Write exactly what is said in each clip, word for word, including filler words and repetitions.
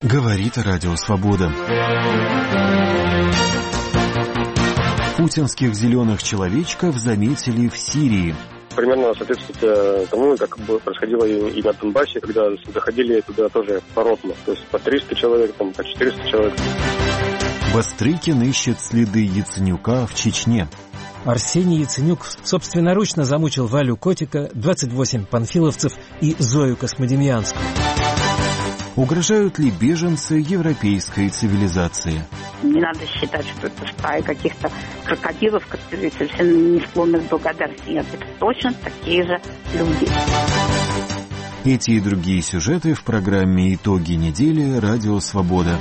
Говорит Радио Свобода. Путинских зеленых человечков заметили в Сирии. Примерно соответствует тому, как происходило и на Донбассе, когда заходили туда тоже поротно. То есть по триста человек, там, по четыреста человек. Бастрыкин ищет следы Яценюка в Чечне. Арсений Яценюк собственноручно замучил Валю Котика, двадцать восемь панфиловцев и Зою Космодемьянскую. Угрожают ли беженцы европейской цивилизации? Не надо считать, что это стая каких-то крокодилов, которые совсем не склонны к благодарности. Нет, это точно такие же люди. Эти и другие сюжеты в программе «Итоги недели» Радио Свобода.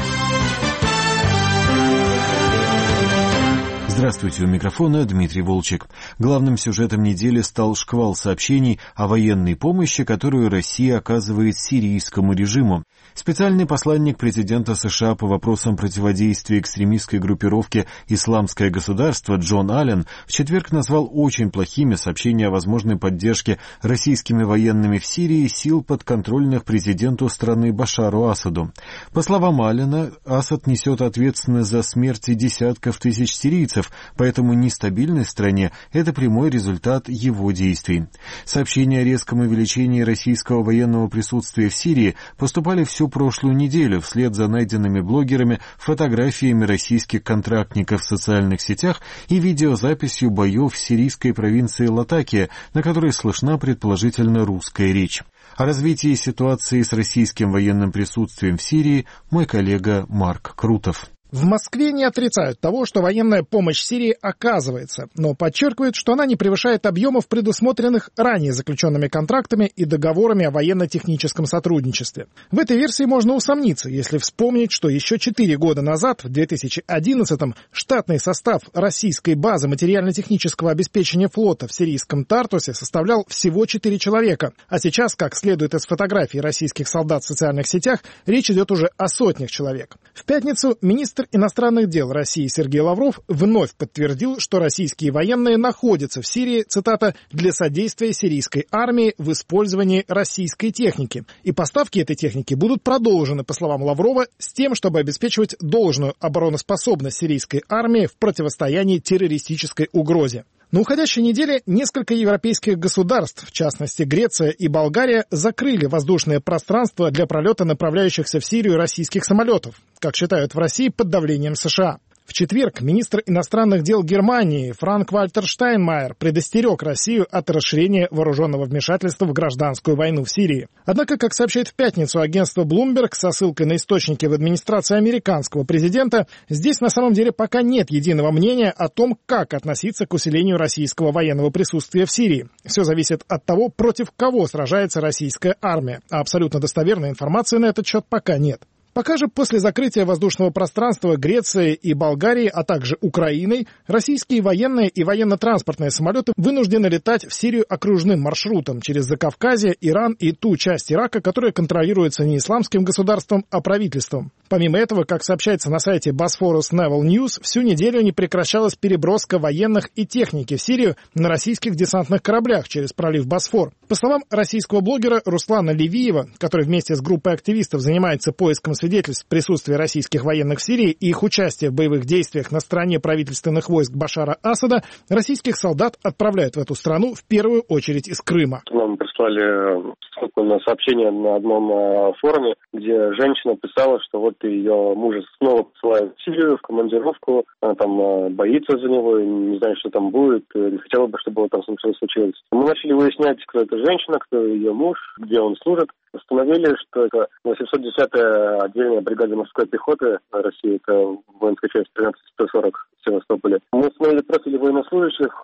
Здравствуйте, у микрофона Дмитрий Волчек. Главным сюжетом недели стал шквал сообщений о военной помощи, которую Россия оказывает сирийскому режиму. Специальный посланник президента США по вопросам противодействия экстремистской группировке «Исламское государство» Джон Аллен в четверг назвал очень плохими сообщения о возможной поддержке российскими военными в Сирии сил подконтрольных президенту страны Башару Асаду. По словам Аллена, Асад несет ответственность за смерти десятков тысяч сирийцев, поэтому нестабильность в стране – это прямой результат его действий. Сообщения о резком увеличении российского военного присутствия в Сирии поступали всю прошлую неделю вслед за найденными блогерами фотографиями российских контрактников в социальных сетях и видеозаписью боев в сирийской провинции Латакия, на которой слышна предположительно русская речь. О развитии ситуации с российским военным присутствием в Сирии мой коллега Марк Крутов. В Москве не отрицают того, что военная помощь Сирии оказывается, но подчеркивают, что она не превышает объемов, предусмотренных ранее заключенными контрактами и договорами о военно-техническом сотрудничестве. В этой версии можно усомниться, если вспомнить, что еще четыре года назад, в две тысячи одиннадцатом, штатный состав российской базы материально-технического обеспечения флота в сирийском Тартусе составлял всего четыре человека, а сейчас, как следует из фотографий российских солдат в социальных сетях, речь идет уже о сотнях человек. В пятницу министр иностранных дел России Сергей Лавров вновь подтвердил, что российские военные находятся в Сирии, цитата, «для содействия сирийской армии в использовании российской техники». И поставки этой техники будут продолжены, по словам Лаврова, с тем, чтобы обеспечивать должную обороноспособность сирийской армии в противостоянии террористической угрозе. На уходящей неделе несколько европейских государств, в частности Греция и Болгария, закрыли воздушное пространство для пролета направляющихся в Сирию российских самолетов, как считают в России, под давлением США. В четверг министр иностранных дел Германии Франк-Вальтер Штайнмайер предостерег Россию от расширения вооруженного вмешательства в гражданскую войну в Сирии. Однако, как сообщает в пятницу агентство Bloomberg со ссылкой на источники в администрации американского президента, здесь на самом деле пока нет единого мнения о том, как относиться к усилению российского военного присутствия в Сирии. Все зависит от того, против кого сражается российская армия, а абсолютно достоверной информации на этот счет пока нет. Пока же после закрытия воздушного пространства Греции и Болгарии, а также Украиной, российские военные и военно-транспортные самолеты вынуждены летать в Сирию окружным маршрутом через Закавказье, Иран и ту часть Ирака, которая контролируется не исламским государством, а правительством. Помимо этого, как сообщается на сайте Bosphorus Naval News, всю неделю не прекращалась переброска военных и техники в Сирию на российских десантных кораблях через пролив Босфор. По словам российского блогера Руслана Левиева, который вместе с группой активистов занимается поиском свидетельств присутствия российских военных в Сирии и их участия в боевых действиях на стороне правительственных войск Башара Асада, российских солдат отправляют в эту страну в первую очередь из Крыма. Нам прислали ссылку на сообщение на одном форуме, где женщина писала, что вот ее мужа снова посылают в Сирию, в командировку, она там боится за него, не знает, что там будет, не хотела бы, чтобы там случилось. Мы начали выяснять, кто эта женщина, кто ее муж, где он служит. Установили, что это восемьсот десятая отдельная бригада морской пехоты России, это воинская часть тринадцать сто сорок в Севастополе. Мы установили профили военнослужащих,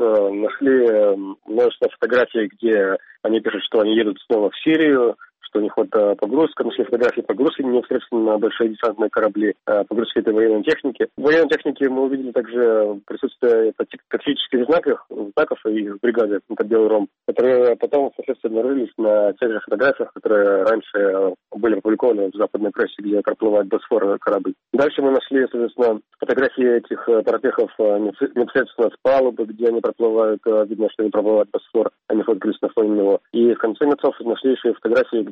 нашли множество фотографий, где они пишут, что они едут снова в Сирию, что у них вот погрузка, нашли фотографии погрузки непосредственно на большие десантные корабли, погрузки этой военной техники. В военной технике мы увидели также присутствие тактических знаков, знаков и бригады, это белый ром, которые потом, соответственно, обнаружились на тех же фотографиях, которые раньше были опубликованы в западной прессе, где проплывает Босфор корабль. Дальше мы нашли, соответственно, фотографии этих парапехов непосредственно с палубы, где они проплывают, видно, что они проплывают Босфор, они фоткались на фоне него. И в конце концов нашли еще фотографии, где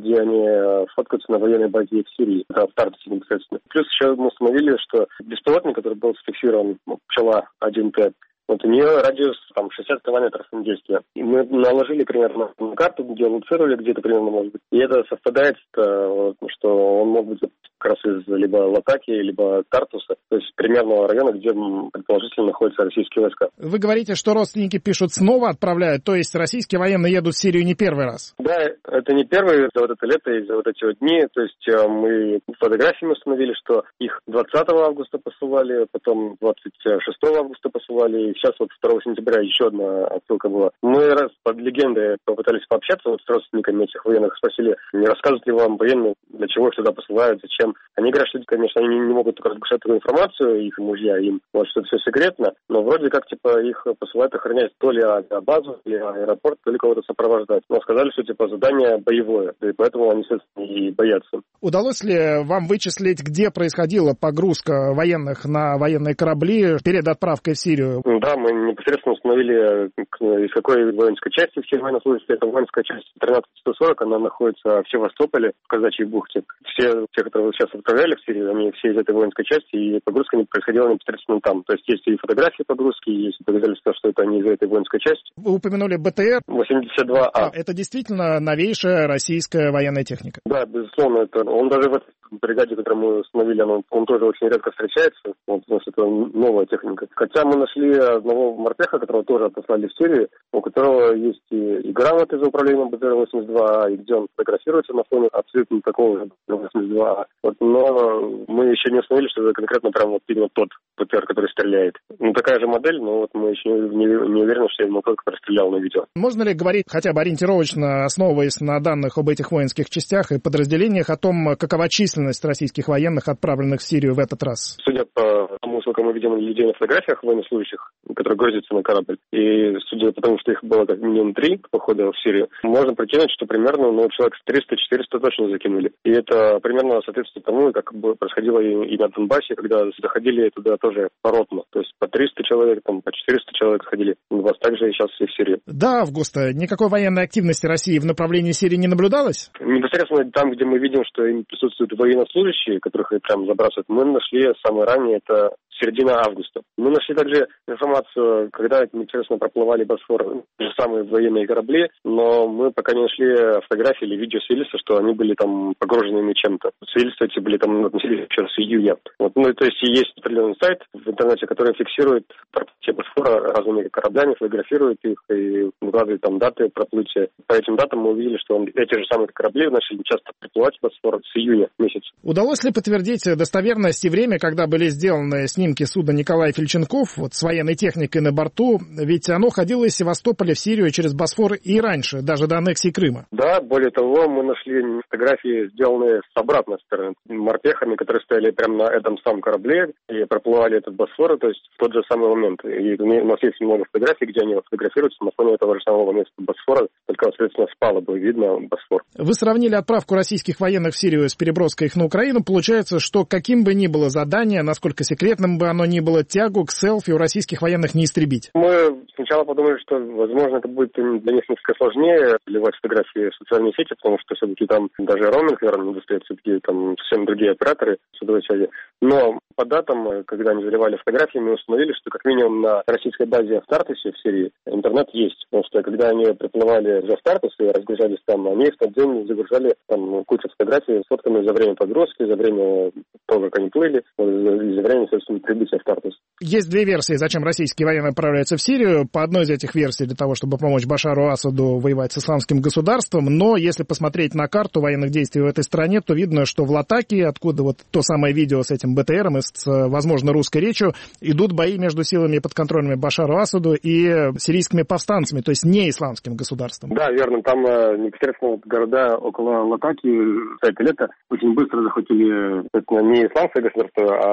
где они фоткаются на военной базе в Сирии, это в Тартусе непосредственно. Плюс еще мы установили, что беспилотник, который был зафиксирован, пчела один Т, вот у нее радиус там шестьдесят километров действия. И мы наложили примерно на карту, где лоцировали где-то примерно, может быть. И это совпадает, что он мог быть как раз из либо Латакии, либо Тартуса, то есть примерного района, где предположительно находятся российские войска. Вы говорите, что родственники пишут, снова отправляют, то есть российские военные едут в Сирию не первый раз? Да, это не первый за вот это лето и за вот эти вот дни. То есть мы фотографиями установили, что их двадцатого августа посылали, потом двадцать шестого августа посылали, сейчас вот второго сентября еще одна отсылка была. Мы раз под легендой попытались пообщаться вот с родственниками этих военных, спросили, не рассказывают ли вам военные, для чего их сюда посылают, зачем. Они говорят, что, конечно, они не могут только разглашать эту информацию, их мужья, им, вот, что это все секретно, но вроде как, типа, их посылают охранять то ли авиабазу, то ли аэропорт, то ли кого-то сопровождать. Но сказали, что, типа, задание боевое, и поэтому они, соответственно, и боятся. Удалось ли вам вычислить, где происходила погрузка военных на военные корабли перед отправкой в Сирию? Да, мы непосредственно установили, из какой воинской части все военнослужащие. Это воинская часть тринадцать сто сорок, она находится в Севастополе, в Казачьей бухте. Все те, которые сейчас отправляли в Сирию, они все из этой воинской части, и погрузка происходила непосредственно там. То есть есть и фотографии погрузки, есть доказательства, что это они из этой воинской части. Вы упомянули БТР? восемьдесят два А. А, это действительно новейшая российская военная техника? Да, безусловно. Это, он даже в этой бригаде, которую мы установили, он, он тоже очень редко встречается, вот, потому что это новая техника. Хотя мы нашли одного морпеха, которого тоже отослали в Сирию, у которого есть и, и грамоты за управлением БТР восемьдесят два А, и где он фотографируется на фоне абсолютно такого же восемьдесят два А. Вот, но мы еще не установили, что это конкретно прям вот именно тот БТР, который стреляет. Ну, такая же модель, но вот мы еще не, не уверены, что именно тот, который стрелял на видео. Можно ли говорить хотя бы ориентировочно, основываясь на данных об этих воинских частях и подразделениях, о том, какова численность российских военных, отправленных в Сирию в этот раз? Судя по тому, сколько мы видим людей на фотографиях военнослужащих, которые грузятся на корабль, и судя по тому, что их было как минимум три по ходу в Сирию, можно прикинуть, что примерно ну, человек триста-четыреста точно закинули. И это примерно соответствует тому, как происходило и, и на Донбассе, когда заходили туда тоже поротно. То есть по триста человек, там, по четыреста человек ходили. У вас также и сейчас и в Сирии. До августа никакой военной активности России в направлении Сирии не наблюдалось? Непосредственно там, где мы видим, что им присутствуют военнослужащие, которых их прям забрасывают, мы нашли самое раннее, это середина августа. Мы нашли также информацию, когда непосредственно проплывали Босфор, те самые военные корабли, но мы пока не нашли фотографии или видео свидетельства, что они были там погруженными чем-то. Свидетельства эти были там относились еще с июня. Вот. Ну, то есть есть определенный сайт в интернете, который фиксирует проплытие Босфора разными кораблями, фотографирует их и выкладывает там даты проплытия. По этим датам мы увидели, что он, эти же самые корабли начали часто проплывать Босфор с июня месяца. Удалось ли подтвердить достоверность и время, когда были сделаны снимки судна Николай Фельченков вот, с военной техникой на борту? Ведь оно ходило из Севастополя в Сирию через Босфор и раньше, даже до аннексии Крыма. Да, более того, мы нашли фотографии, сделанные с обратной стороны, морпехами, которые стояли прямо на этом самом корабле и проплывали этот Босфор, то есть в тот же самый момент. И у нас есть много фотографий, где они фотографируются на фоне этого же самого места Босфора, только, соответственно, с палубы видно Босфор. Вы сравнили отправку российских военных в Сирию с переброской их на Украину. Получается, что каким бы ни было задание, насколько секретным бы оно ни было, тягу к селфи у российских военных не истребить. Мы сначала подумали, что, возможно, это будет для них несколько сложнее вливать фотографии в социальные сети, потому что все-таки там даже роуминг, наверное, не достает, все-таки там совсем другие операторы сотовой связи. Но по датам, когда они заливали фотографии, мы установили, что как минимум на российской базе в Тартусе в Сирии интернет есть. Потому что когда они приплывали за Тартус и разгружались там, они в тот день загружали там кучу фотографий с фотками за время погрузки, за время того, как они плыли, и за время, собственно, прибытия в Тартус. Есть две версии, зачем российские военные отправляются в Сирию. По одной из этих версий для того, чтобы помочь Башару Асаду воевать с исламским государством. Но если посмотреть на карту военных действий в этой стране, то видно, что в Латакии, откуда вот то самое видео с этим БТРом и с, возможно, русской речью, идут бои между силами подконтрольными Башару Асаду и сирийскими повстанцами, то есть не исламским государством. Да, верно. Там э, непосредственно города около Латакии за это лето очень быстро захватили, это не исламское государство, а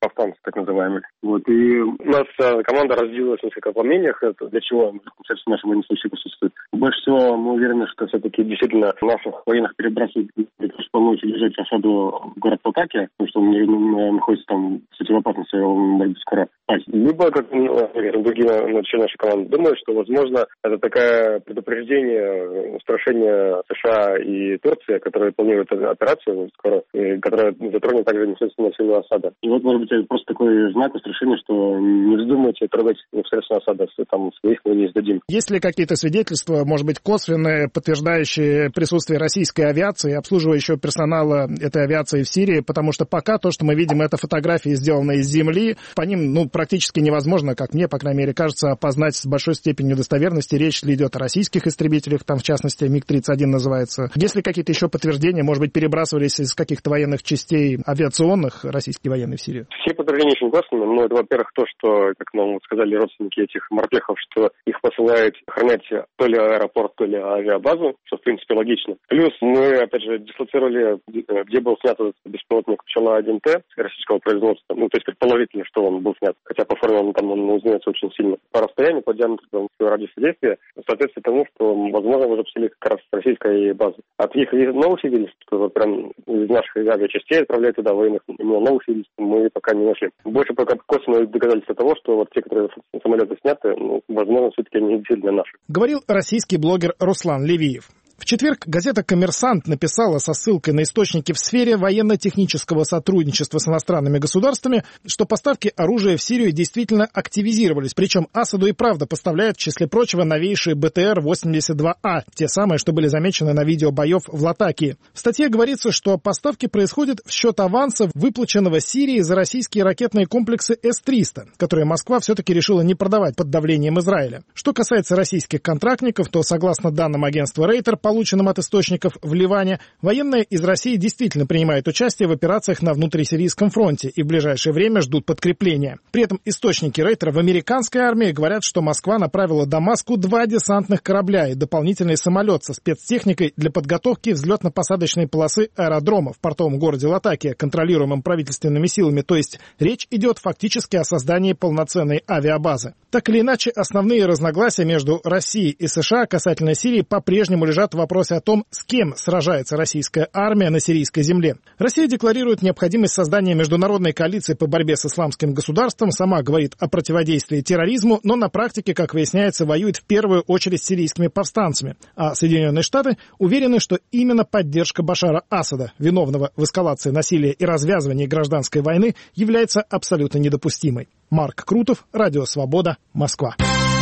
повстанцев, так называемых. Вот. И у нас команда разделилась несколько по мнениях, это для чего, кстати, наши военнослужащие присутствуют. Больше всего мы уверены, что все-таки действительно наших военных перебрасывают для того, чтобы помочь удержать осаду город Латакия, потому что он находится там, кстати, в опасности, он может скоро пасть. Либо, как другие члены нашей команды думают, что, возможно, это такое предупреждение, устрашение США и Турции, которые планируют операцию скоро, которая затронет также непосредственно силу Асада. И вот, может быть, это просто такой знак устрашения, что не вздумайте трогать непосредственно Асада, там своих мы не сдадим. Есть ли какие-то свидетельства, может быть, косвенные, подтверждающие присутствие российской авиации, обслуживающего персонала этой авиации в Сирии? Потому что пока то, что мы видим, это фотографии, сделанные из земли. По ним, ну, практически невозможно, как мне, по крайней мере, кажется, опознать с большой степенью достоверности. Речь ли идет о российских истребителях, там, в частности, МиГ тридцать один называется. Есть ли какие-то еще подтверждения, может быть, перебрасывались из каких-то военных частей авиационных российские военные в Сирию? Все подтверждения очень косвенные. Но это, во-первых, то, что, как нам сказали родственники этих морпехов, что их посылают охранять то ли аэропорт, то ли авиабазу, что, в принципе, логично. Плюс мы, опять же, дислоцировали, где был снят этот беспилотник Пчела один Т российского производства. Ну, то есть предположительно, что он был снят. Хотя по форме он там он узнается очень сильно. По расстоянию, по диаметру радиуса действия, соответствует тому, что, возможно, мы запустили как раз с российской базы. От их новых свидетельств, что вот прям из наших авиачастей отправляют туда военных, именно новых свидетельств мы пока не нашли. Больше пока косвенное доказательство того, что вот те, которые самолеты сняты, ну, возможно, все-таки не действительно наши. Говорил российский блогер Руслан Левиев. В четверг газета «Коммерсант» написала со ссылкой на источники в сфере военно-технического сотрудничества с иностранными государствами, что поставки оружия в Сирию действительно активизировались. Причем Асаду и правда поставляют, в числе прочего, новейшие Бэ Тэ Эр восемьдесят два А, те самые, что были замечены на видео боев в Латакии. В статье говорится, что поставки происходят в счет аванса, выплаченного Сирии за российские ракетные комплексы Эс триста, которые Москва все-таки решила не продавать под давлением Израиля. Что касается российских контрактников, то, согласно данным агентства Рейтер, полученным от источников в Ливане, военные из России действительно принимают участие в операциях на внутрисирийском фронте и в ближайшее время ждут подкрепления. При этом источники Рейтера в американской армии говорят, что Москва направила Дамаску два десантных корабля и дополнительный самолет со спецтехникой для подготовки взлетно-посадочной полосы аэродрома в портовом городе Латакия, контролируемом правительственными силами. То есть речь идет фактически о создании полноценной авиабазы. Так или иначе, основные разногласия между Россией и США касательно Сирии по-прежнему лежат в вопросе о том, с кем сражается российская армия на сирийской земле. Россия декларирует необходимость создания международной коалиции по борьбе с исламским государством, сама говорит о противодействии терроризму, но на практике, как выясняется, воюет в первую очередь с сирийскими повстанцами. А Соединенные Штаты уверены, что именно поддержка Башара Асада, виновного в эскалации насилия и развязывании гражданской войны, является абсолютно недопустимой. Марк Крутов, Радио Свобода, Москва.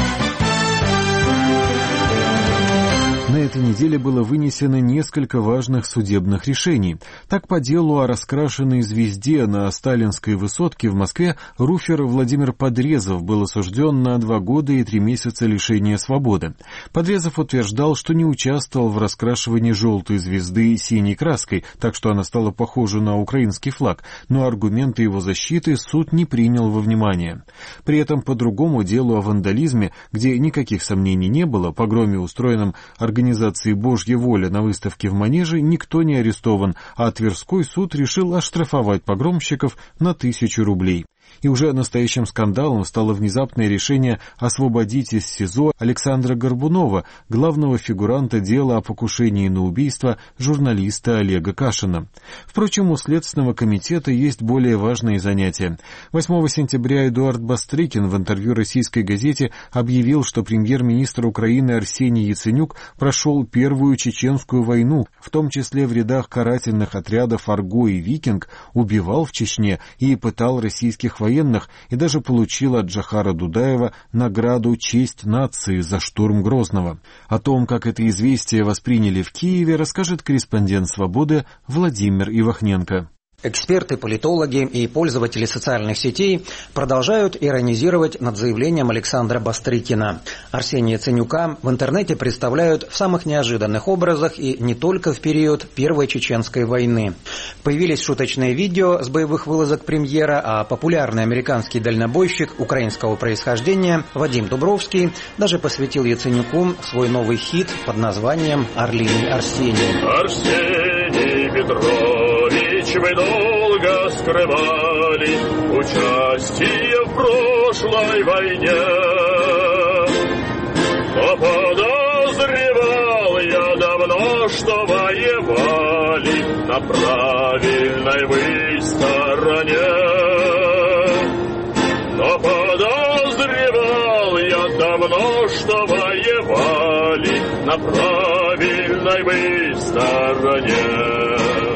На этой неделе было вынесено несколько важных судебных решений. Так, по делу о раскрашенной звезде на Сталинской высотке в Москве руфер Владимир Подрезов был осужден на два года и три месяца лишения свободы. Подрезов утверждал, что не участвовал в раскрашивании желтой звезды синей краской, так что она стала похожа на украинский флаг, но аргументы его защиты суд не принял во внимание. При этом по другому делу о вандализме, где никаких сомнений не было, погроме, устроенном организацией организации «Божья воля» на выставке в Манеже, никто не арестован, а Тверской суд решил оштрафовать погромщиков на тысячу рублей. И уже настоящим скандалом стало внезапное решение освободить из СИЗО Александра Горбунова, главного фигуранта дела о покушении на убийство журналиста Олега Кашина. Впрочем, у Следственного комитета есть более важные занятия. восьмого сентября Эдуард Бастрыкин в интервью российской газете объявил, что премьер-министр Украины Арсений Яценюк прошел Первую чеченскую войну, в том числе в рядах карательных отрядов «Арго» и «Викинг», убивал в Чечне и пытал российских военных и даже получил от Джохара Дудаева награду «Честь нации» за штурм Грозного. О том, как это известие восприняли в Киеве, расскажет корреспондент «Свободы» Владимир Ивахненко. Эксперты, политологи и пользователи социальных сетей продолжают иронизировать над заявлением Александра Бастрыкина. Арсения Яценюка в интернете представляют в самых неожиданных образах и не только в период Первой чеченской войны. Появились шуточные видео с боевых вылазок премьера, а популярный американский дальнобойщик украинского происхождения Вадим Дубровский даже посвятил Яценюку свой новый хит под названием «Орлиный Арсений». Арсений Петрович, вы долго долго скрывали участие в прошлой войне. Но подозревал я давно, что воевали на правильной вы стороне. Но подозревал я давно, что воевали на правильной вы стороне.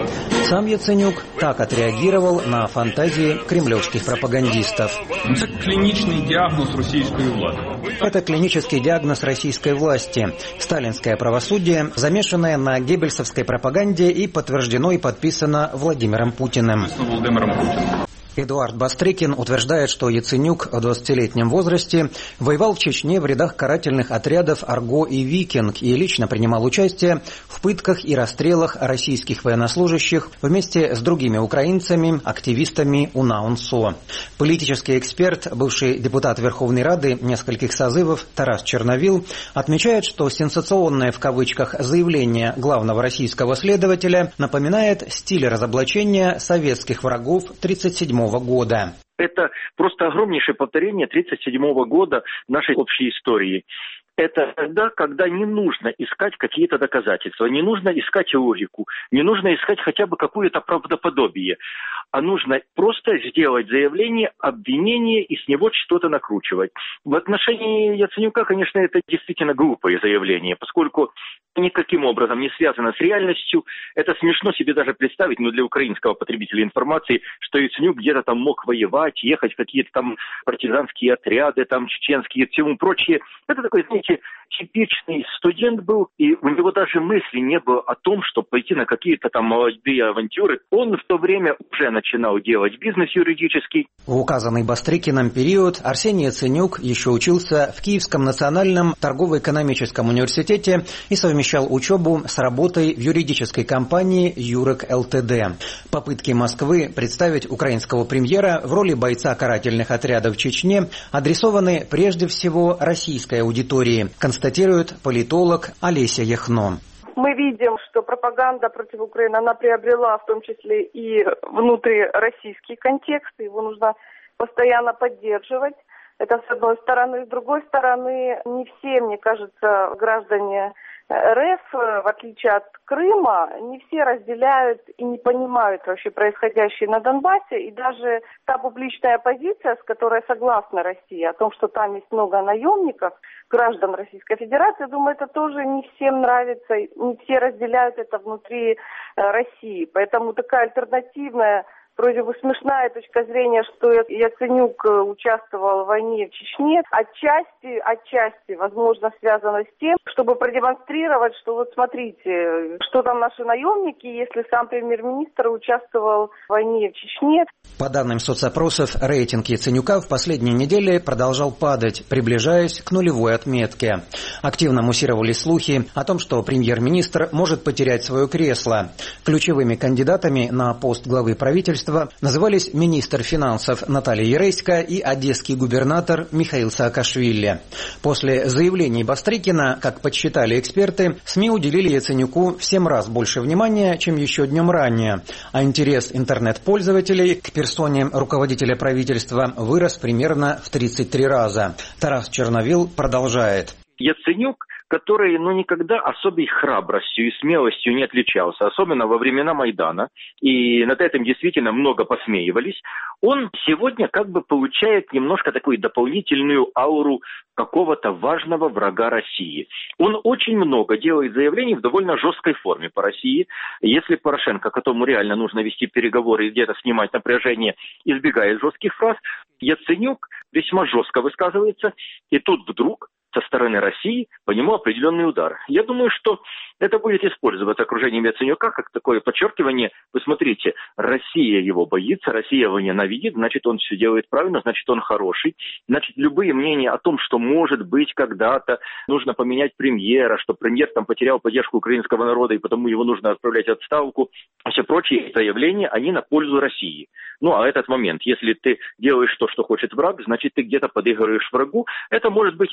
Сам Яценюк так отреагировал на фантазии кремлевских пропагандистов. Это клиничный диагноз российской власти. Это клинический диагноз российской власти. Сталинское правосудие, замешанное на геббельсовской пропаганде и подтверждено и подписано Владимиром Путиным. Владимиром Путиным. Эдуард Бастрыкин утверждает, что Яценюк в двадцатилетнем возрасте воевал в Чечне в рядах карательных отрядов «Арго» и «Викинг» и лично принимал участие в пытках и расстрелах российских военнослужащих вместе с другими украинцами, активистами УНАУНСО. Политический эксперт, бывший депутат Верховной Рады нескольких созывов Тарас Черновил, отмечает, что сенсационное в кавычках заявление главного российского следователя напоминает стиль разоблачения советских врагов тридцать седьмого года. Это просто огромнейшее повторение тридцать седьмого года нашей общей истории. Это тогда, когда не нужно искать какие-то доказательства, не нужно искать логику, не нужно искать хотя бы какое-то правдоподобие, а нужно просто сделать заявление, обвинение и с него что-то накручивать. В отношении Яценюка, конечно, это действительно глупое заявление, поскольку никаким образом не связано с реальностью. Это смешно себе даже представить, но для украинского потребителя информации, что Яценюк где-то там мог воевать, ехать в какие-то там партизанские отряды, там чеченские и всему прочее. Это такой, знаете, типичный студент был, и у него даже мысли не было о том, чтобы пойти на какие-то там молодые авантюры. Он в то время уже начинал делать бизнес юридический. В указанный Бастрыкиным период Арсений Яценюк еще учился в Киевском национальном торгово-экономическом университете и совмещал учебу с работой в юридической компании «Юрек ЛТД». Попытки Москвы представить украинского премьера в роли бойца карательных отрядов в Чечне адресованы прежде всего российской аудитории, констатирует политолог Олеся Яхно. Мы видим, что пропаганда против Украины, она приобрела в том числе и внутрироссийский контекст, его нужно постоянно поддерживать. Это с одной стороны. С другой стороны, не все, мне кажется, граждане РФ, в отличие от Крыма, не все разделяют и не понимают вообще происходящее на Донбассе. И даже та публичная позиция, с которой согласна Россия, о том, что там есть много наемников, граждан Российской Федерации, думаю, это тоже не всем нравится, не все разделяют это внутри России. Поэтому такая альтернативная, вроде бы смешная точка зрения, что Яценюк участвовал в войне в Чечне, отчасти, отчасти, возможно, связано с тем, чтобы продемонстрировать, что вот смотрите, что там наши наемники, если сам премьер-министр участвовал в войне в Чечне. По данным соцопросов, рейтинг Яценюка в последние недели продолжал падать, приближаясь к нулевой отметке. Активно муссировались слухи о том, что премьер-министр может потерять свое кресло. Ключевыми кандидатами на пост главы правительства назывались министр финансов Наталья Яресько и одесский губернатор Михаил Саакашвили. После заявлений Бастрыкина, как подсчитали эксперты, СМИ уделили Яценюку в семь раз больше внимания, чем еще днем ранее, а интерес интернет-пользователей к персоне руководителя правительства вырос примерно в тридцать три раза. Тарас Черновил продолжает. Яценюк, который ну, никогда особой храбростью и смелостью не отличался, особенно во времена Майдана, и над этим действительно много посмеивались, он сегодня как бы получает немножко такую дополнительную ауру какого-то важного врага России. Он очень много делает заявлений в довольно жесткой форме по России. Если Порошенко, которому реально нужно вести переговоры и где-то снимать напряжение, избегает жестких фраз, Яценюк весьма жестко высказывается, и тут вдруг со стороны России по нему определенный удар. Я думаю, что это будет использоваться окружением Яценюка как такое подчеркивание. Вы смотрите, Россия его боится, Россия его ненавидит, значит, он все делает правильно, значит, он хороший. Значит, любые мнения о том, что, может быть, когда-то нужно поменять премьера, что премьер там потерял поддержку украинского народа, и потому его нужно отправлять в отставку, а все прочие заявления, они на пользу России. Ну, а этот момент, если ты делаешь то, что хочет враг, значит, ты где-то подыгрываешь врагу, это может быть использовано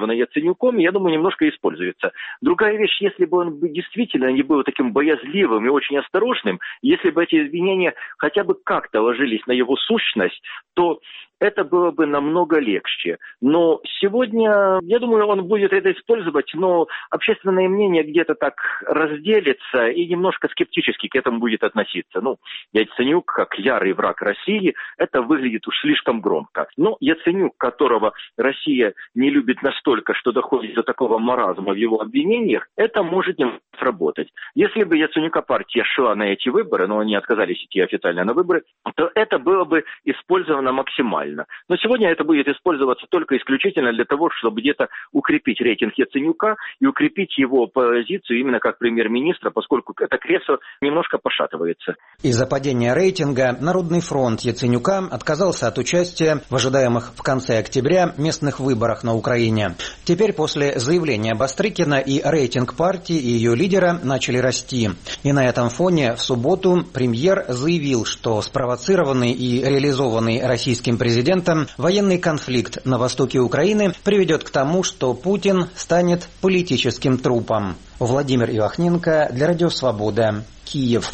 использовано Яценюком, я думаю, немножко используется. Другая вещь, если бы он действительно не был таким боязливым и очень осторожным, если бы эти обвинения хотя бы как-то ложились на его сущность, то это было бы намного легче. Но сегодня, я думаю, он будет это использовать, но общественное мнение где-то так разделится и немножко скептически к этому будет относиться. Ну, Яценюк, как ярый враг России, это выглядит уж слишком громко. Но Яценюк, которого Россия не любит настолько, что доходит до такого маразма в его обвинениях, это может не сработать. Если бы Яценюка партия шла на эти выборы, но они отказались идти официально на выборы, то это было бы использовано максимально. Но сегодня это будет использоваться только исключительно для того, чтобы где-то укрепить рейтинг Яценюка и укрепить его позицию именно как премьер-министра, поскольку это кресло немножко пошатывается. Из-за падения рейтинга Народный фронт Яценюка отказался от участия в ожидаемых в конце октября местных выборах на Украине. Теперь после заявления Бастрыкина и рейтинг партии и ее лидера начали расти. И на этом фоне в субботу премьер заявил, что спровоцированный и реализованный российским президентом военный конфликт на востоке Украины приведет к тому, что Путин станет политическим трупом. Владимир Ивахненко для Радио Свобода, Киев.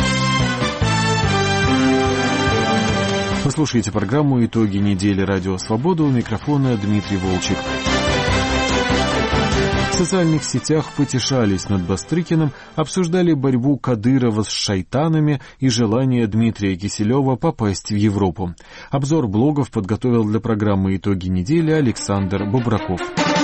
Вы слушаете программу «Итоги недели. Радио Свобода», у микрофона Дмитрий Волчек. В социальных сетях потешались над Бастрыкиным, обсуждали борьбу Кадырова с шайтанами и желание Дмитрия Киселева попасть в Европу. Обзор блогов подготовил для программы «Итоги недели» Александр Бобраков.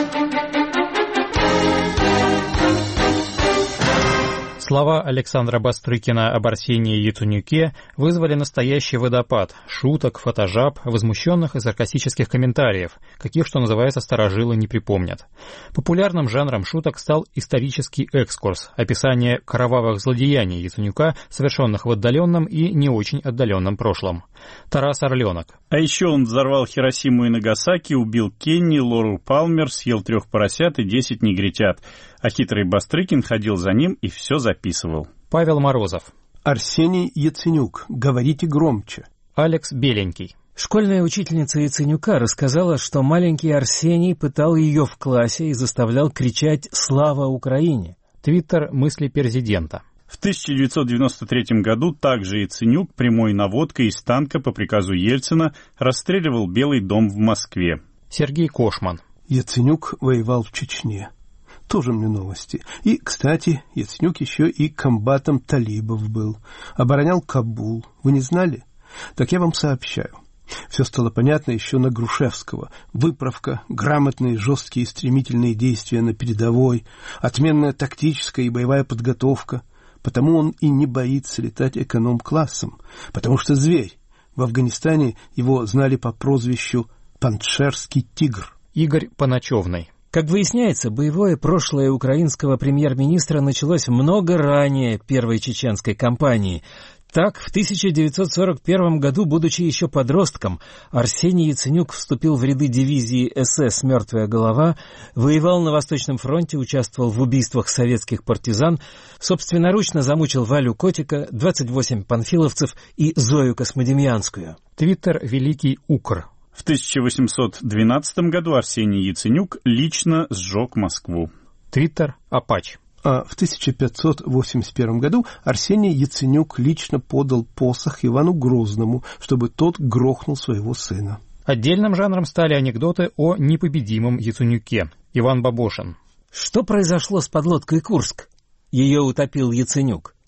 Слова Александра Бастрыкина об Арсении Яценюке вызвали настоящий водопад шуток, фотожаб, возмущенных и саркастических комментариев, каких, что называется, старожилы не припомнят. Популярным жанром шуток стал исторический экскурс, описание кровавых злодеяний Яценюка, совершенных в отдаленном и не очень отдаленном прошлом. Тарас Орленок. А еще он взорвал Хиросиму и Нагасаки, убил Кенни, Лору Палмер, съел трех поросят и десять негритят. А хитрый Бастрыкин ходил за ним и все записывал. Павел Морозов. Арсений Яценюк. Говорите громче. Алекс Беленький. Школьная учительница Яценюка рассказала, что маленький Арсений пытал ее в классе и заставлял кричать «Слава Украине!». Твиттер «Мысли президента». В тысяча девятьсот девяносто третьем году также Яценюк прямой наводкой из танка по приказу Ельцина расстреливал Белый дом в Москве. Сергей Кошман. Яценюк воевал в Чечне. Тоже мне новости. И, кстати, Яценюк еще и комбатом талибов был. Оборонял Кабул. Вы не знали? Так я вам сообщаю. Все стало понятно еще на Грушевского. Выправка, грамотные, жесткие и стремительные действия на передовой, отменная тактическая и боевая подготовка. Потому он и не боится летать эконом-классом. Потому что зверь. В Афганистане его знали по прозвищу «Паншерский тигр». Игорь Поначевный. Как выясняется, боевое прошлое украинского премьер-министра началось много ранее первой чеченской кампании. Так, в тысяча девятьсот сорок первом году, будучи еще подростком, Арсений Яценюк вступил в ряды дивизии СС «Мертвая голова», воевал на Восточном фронте, участвовал в убийствах советских партизан, собственноручно замучил Валю Котика, двадцать восемь панфиловцев и Зою Космодемьянскую. Твиттер «Великий Укр». В тысяча восемьсот двенадцатом году Арсений Яценюк лично сжег Москву. Твиттер «Апач». А в тысяча пятьсот восемьдесят первом году Арсений Яценюк лично подал посох Ивану Грозному, чтобы тот грохнул своего сына. Отдельным жанром стали анекдоты о непобедимом Яценюке. Иван Бабошин. Что произошло с подлодкой «Курск»? Ее утопил Яценюк.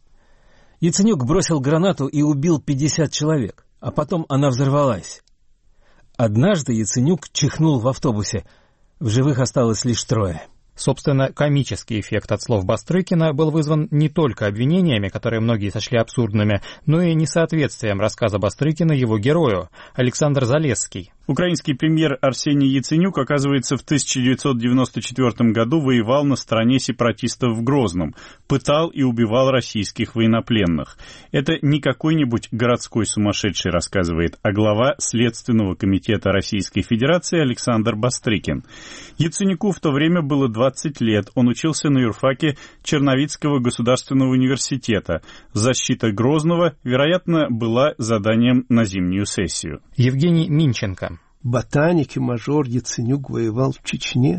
Яценюк бросил гранату и убил пятьдесят человек, а потом она взорвалась. Однажды Яценюк чихнул в автобусе. В живых осталось лишь трое. Собственно, комический эффект от слов Бастрыкина был вызван не только обвинениями, которые многие сочли абсурдными, но и несоответствием рассказа Бастрыкина его герою, Александр Залесский. Украинский премьер Арсений Яценюк, оказывается, в тысяча девятьсот девяносто четвёртом году воевал на стороне сепаратистов в Грозном, пытал и убивал российских военнопленных. Это не какой-нибудь городской сумасшедший рассказывает, а глава Следственного комитета Российской Федерации Александр Бастрыкин. Яценюку в то время было двадцать лет, он учился на юрфаке Черновицкого государственного университета. Защита Грозного, вероятно, была заданием на зимнюю сессию. Евгений Минченко. Ботаник и мажор Яценюк воевал в Чечне.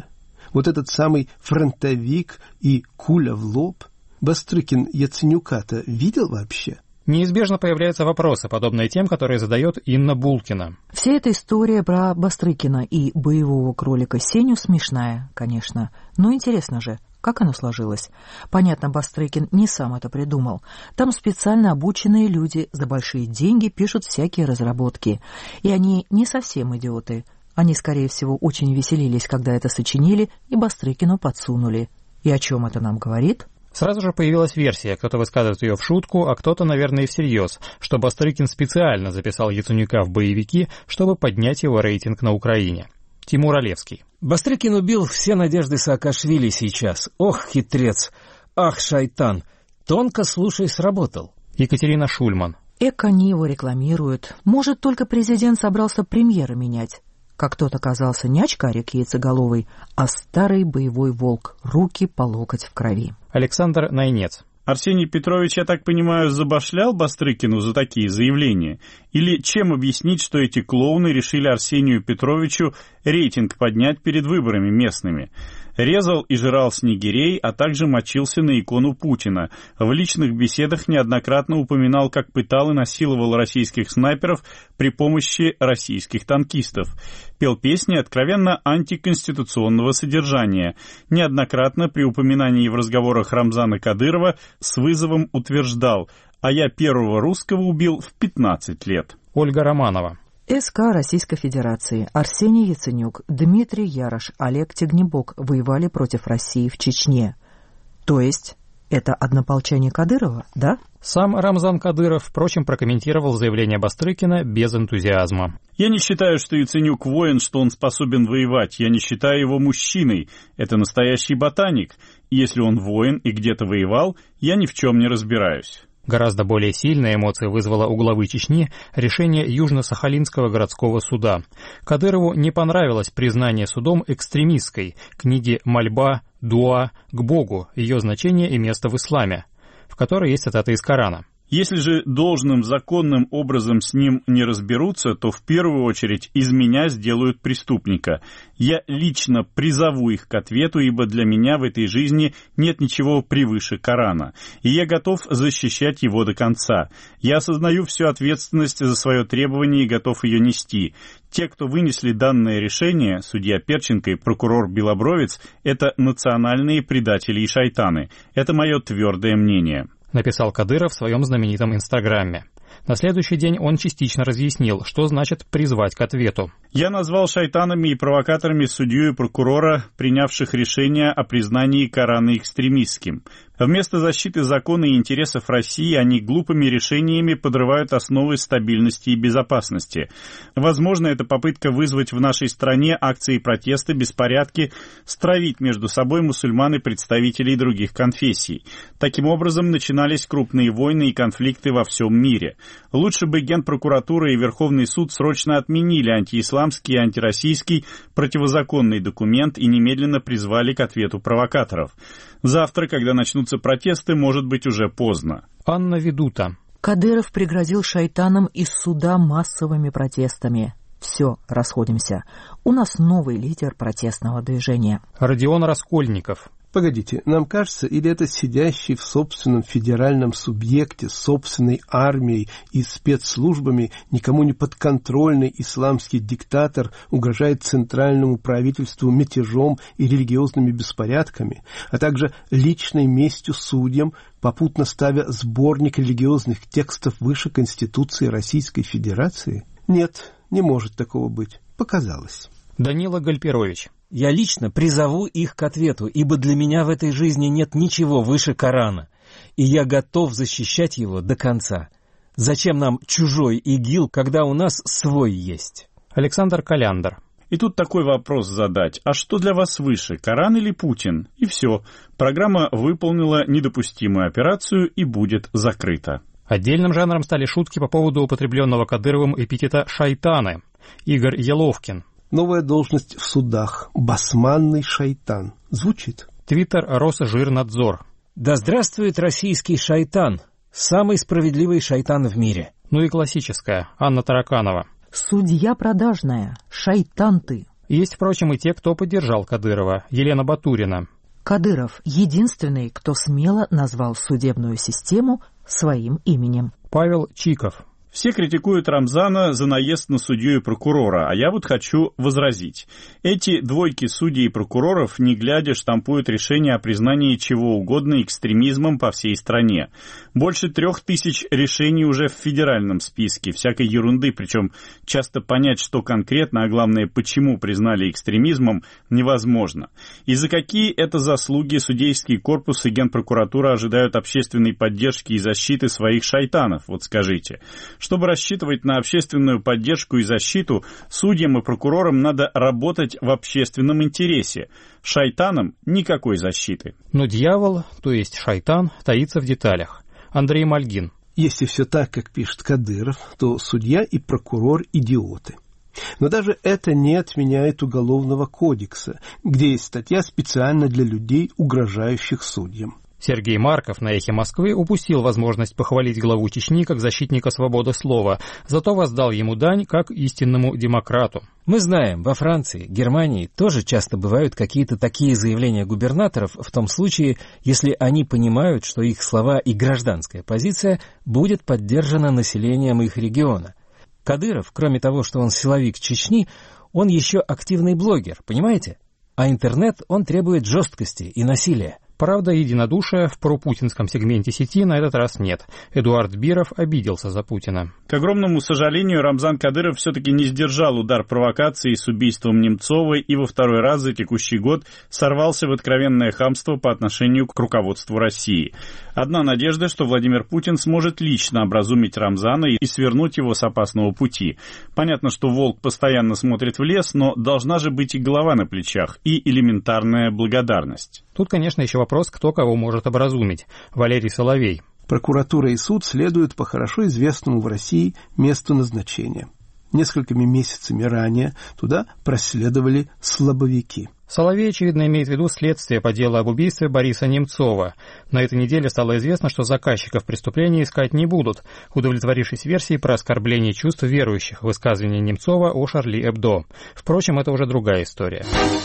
Вот этот самый фронтовик и куля в лоб. Бастрыкин Яценюка-то видел вообще? Неизбежно появляются вопросы, подобные тем, которые задает Инна Булкина. Вся эта история про Бастрыкина и боевого кролика Сеню смешная, конечно. Но интересно же, как оно сложилось? Понятно, Бастрыкин не сам это придумал. Там специально обученные люди за большие деньги пишут всякие разработки. И они не совсем идиоты. Они, скорее всего, очень веселились, когда это сочинили и Бастрыкину подсунули. И о чем это нам говорит? Сразу же появилась версия, кто-то высказывает ее в шутку, а кто-то, наверное, и всерьез, что Бастрыкин специально записал Яценюка в боевики, чтобы поднять его рейтинг на Украине. Тимур Олевский. Бастрыкин убил все надежды Саакашвили сейчас. Ох, хитрец! Ах, шайтан! Тонко, слушай, сработал. Екатерина Шульман. Эк, они его рекламируют. Может, только президент собрался премьера менять. Как тот оказался не очкарик яйцеголовый, а старый боевой волк, руки по локоть в крови. Александр Найнец. Арсений Петрович, я так понимаю, забашлял Бастрыкину за такие заявления? Или чем объяснить, что эти клоуны решили Арсению Петровичу рейтинг поднять перед выборами местными? Резал и жрал снегирей, а также мочился на икону Путина. В личных беседах неоднократно упоминал, как пытал и насиловал российских снайперов при помощи российских танкистов. Пел песни откровенно антиконституционного содержания. Неоднократно при упоминании в разговорах Рамзана Кадырова с вызовом утверждал: «А я первого русского убил в пятнадцать лет». Ольга Романова. СК Российской Федерации Арсений Яценюк, Дмитрий Ярош, Олег Тягнебок воевали против России в Чечне. То есть это однополчане Кадырова, да? Сам Рамзан Кадыров, впрочем, прокомментировал заявление Бастрыкина без энтузиазма. «Я не считаю, что Яценюк воин, что он способен воевать. Я не считаю его мужчиной. Это настоящий ботаник. Если он воин и где-то воевал, я ни в чем не разбираюсь». Гораздо более сильные эмоции вызвало у главы Чечни решение Южно-Сахалинского городского суда. Кадырову не понравилось признание судом экстремистской книги «Мольба, дуа к Богу», ее значение и место в исламе, в которой есть цитата из Корана. Если же должным законным образом с ним не разберутся, то в первую очередь из меня сделают преступника. Я лично призову их к ответу, ибо для меня в этой жизни нет ничего превыше Корана, и я готов защищать его до конца. Я осознаю всю ответственность за свое требование и готов ее нести. Те, кто вынесли данное решение, судья Перченко и прокурор Белобровец, это национальные предатели и шайтаны. Это мое твердое мнение. Написал Кадыров в своем знаменитом Инстаграме. На следующий день он частично разъяснил, что значит призвать к ответу. «Я назвал шайтанами и провокаторами судью и прокурора, принявших решение о признании Корана экстремистским. Вместо защиты закона и интересов России они глупыми решениями подрывают основы стабильности и безопасности. Возможно, это попытка вызвать в нашей стране акции протеста, беспорядки, стравить между собой мусульман и представителей других конфессий. Таким образом, начинались крупные войны и конфликты во всем мире. Лучше бы Генпрокуратура и Верховный суд срочно отменили антиисламский и антироссийский противозаконный документ и немедленно призвали к ответу провокаторов. Завтра, когда начнутся протесты, может быть уже поздно». Анна Ведута. Кадыров пригрозил шайтанам из суда массовыми протестами. Все, расходимся. У нас новый лидер протестного движения. Родион Раскольников. Погодите, нам кажется, или это сидящий в собственном федеральном субъекте с собственной армией и спецслужбами никому не подконтрольный исламский диктатор угрожает центральному правительству мятежом и религиозными беспорядками, а также личной местью судьям, попутно ставя сборник религиозных текстов выше Конституции Российской Федерации? Нет, не может такого быть. Показалось. Данила Гальперович. Я лично призову их к ответу, ибо для меня в этой жизни нет ничего выше Корана, и я готов защищать его до конца. Зачем нам чужой ИГИЛ, когда у нас свой есть? Александр Коляндр. И тут такой вопрос задать: а что для вас выше, Коран или Путин? И все, программа выполнила недопустимую операцию и будет закрыта. Отдельным жанром стали шутки по поводу употребленного Кадыровым эпитета «шайтаны». Игорь Еловкин. Новая должность в судах. Басманный шайтан. Звучит. Твиттер Росжирнадзор. Да здравствует российский шайтан. Самый справедливый шайтан в мире. Ну и классическая. Анна Тараканова. Судья продажная. Шайтан ты. Есть, впрочем, и те, кто поддержал Кадырова. Елена Батурина. Кадыров — единственный, кто смело назвал судебную систему своим именем. Павел Чиков. Все критикуют Рамзана за наезд на судью и прокурора, а я вот хочу возразить. Эти двойки судей и прокуроров, не глядя, штампуют решения о признании чего угодно экстремизмом по всей стране. Больше трех тысяч решений уже в федеральном списке, всякой ерунды, причем часто понять, что конкретно, а главное, почему признали экстремизмом, невозможно. И за какие это заслуги судейский корпус и Генпрокуратура ожидают общественной поддержки и защиты своих шайтанов, вот скажите. Чтобы рассчитывать на общественную поддержку и защиту, судьям и прокурорам надо работать в общественном интересе. Шайтанам никакой защиты. Но дьявол, то есть шайтан, таится в деталях. Андрей Мальгин. Если все так, как пишет Кадыров, то судья и прокурор – идиоты. Но даже это не отменяет Уголовного кодекса, где есть статья специально для людей, угрожающих судьям. Сергей Марков на «Эхе Москвы» упустил возможность похвалить главу Чечни как защитника свободы слова, зато воздал ему дань как истинному демократу. Мы знаем, во Франции, Германии тоже часто бывают какие-то такие заявления губернаторов в том случае, если они понимают, что их слова и гражданская позиция будет поддержана населением их региона. Кадыров, кроме того, что он силовик Чечни, он еще активный блогер, понимаете? А интернет, он требует жесткости и насилия. Правда, единодушия в пропутинском сегменте сети на этот раз нет. Эдуард Биров обиделся за Путина. К огромному сожалению, Рамзан Кадыров все-таки не сдержал удар провокации с убийством Немцовой и во второй раз за текущий год сорвался в откровенное хамство по отношению к руководству России. Одна надежда, что Владимир Путин сможет лично образумить Рамзана и свернуть его с опасного пути. Понятно, что волк постоянно смотрит в лес, но должна же быть и голова на плечах, и элементарная благодарность. Тут, конечно, еще вопрос, кто кого может образумить. Валерий Соловей. Прокуратура и суд следуют по хорошо известному в России месту назначения. Несколькими месяцами ранее туда проследовали слабовики. Соловей, очевидно, имеет в виду следствие по делу об убийстве Бориса Немцова. На этой неделе стало известно, что заказчиков преступления искать не будут, удовлетворившись версией про оскорбление чувств верующих в высказывании Немцова о Шарли Эбдо. Впрочем, это уже другая история.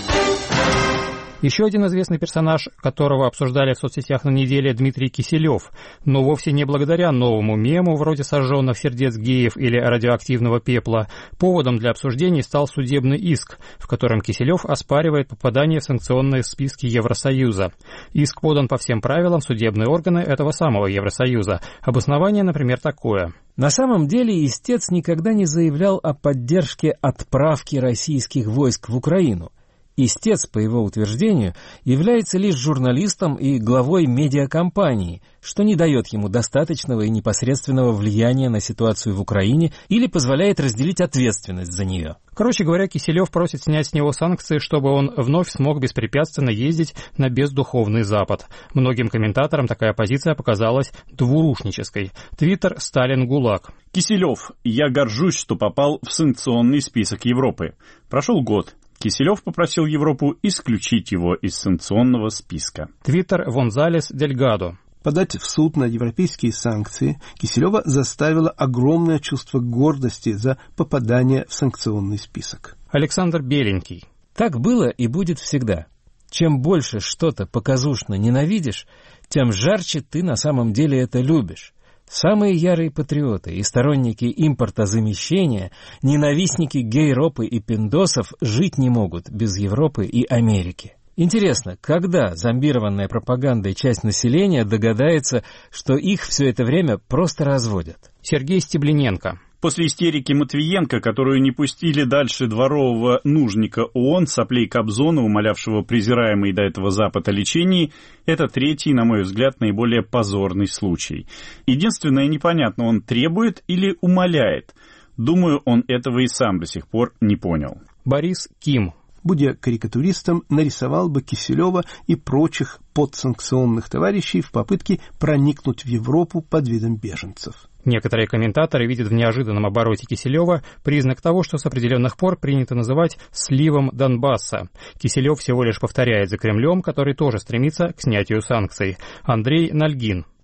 Еще один известный персонаж, которого обсуждали в соцсетях на неделе, Дмитрий Киселев, но вовсе не благодаря новому мему вроде сожженных сердец геев или радиоактивного пепла. Поводом для обсуждений стал судебный иск, в котором Киселев оспаривает попадание в санкционные списки Евросоюза. Иск подан по всем правилам судебные органы этого самого Евросоюза. Обоснование, например, такое. На самом деле истец никогда не заявлял о поддержке отправки российских войск в Украину. Истец, по его утверждению, является лишь журналистом и главой медиакомпании, что не дает ему достаточного и непосредственного влияния на ситуацию в Украине или позволяет разделить ответственность за нее. Короче говоря, Киселев просит снять с него санкции, чтобы он вновь смог беспрепятственно ездить на бездуховный Запад. Многим комментаторам такая позиция показалась двурушнической. Твиттер «Сталин ГУЛАГ». Киселев, я горжусь, что попал в санкционный список Европы. Прошел год. Киселев попросил Европу исключить его из санкционного списка. Твиттер Вонзалес Дельгадо. Подать в суд на европейские санкции Киселева заставило огромное чувство гордости за попадание в санкционный список. Александр Беленький. Так было и будет всегда. Чем больше что-то показушно ненавидишь, тем жарче ты на самом деле это любишь. Самые ярые патриоты и сторонники импортозамещения, ненавистники гей-ропы и пиндосов жить не могут без Европы и Америки. Интересно, когда зомбированная пропагандой часть населения догадается, что их все это время просто разводят? Сергей Стеблененко. После истерики Матвиенко, которую не пустили дальше дворового нужника ООН, соплей Кобзона, умолявшего презираемый до этого Запад о лечении, это третий, на мой взгляд, наиболее позорный случай. Единственное, непонятно, он требует или умоляет. Думаю, он этого и сам до сих пор не понял. Борис Ким. Будь карикатуристом, нарисовал бы Киселева и прочих подсанкционных товарищей в попытке проникнуть в Европу под видом беженцев. Некоторые комментаторы видят в неожиданном обороте Киселева признак того, что с определенных пор принято называть «сливом Донбасса». Киселев всего лишь повторяет за Кремлем, который тоже стремится к снятию санкций. Андрей Нальгин.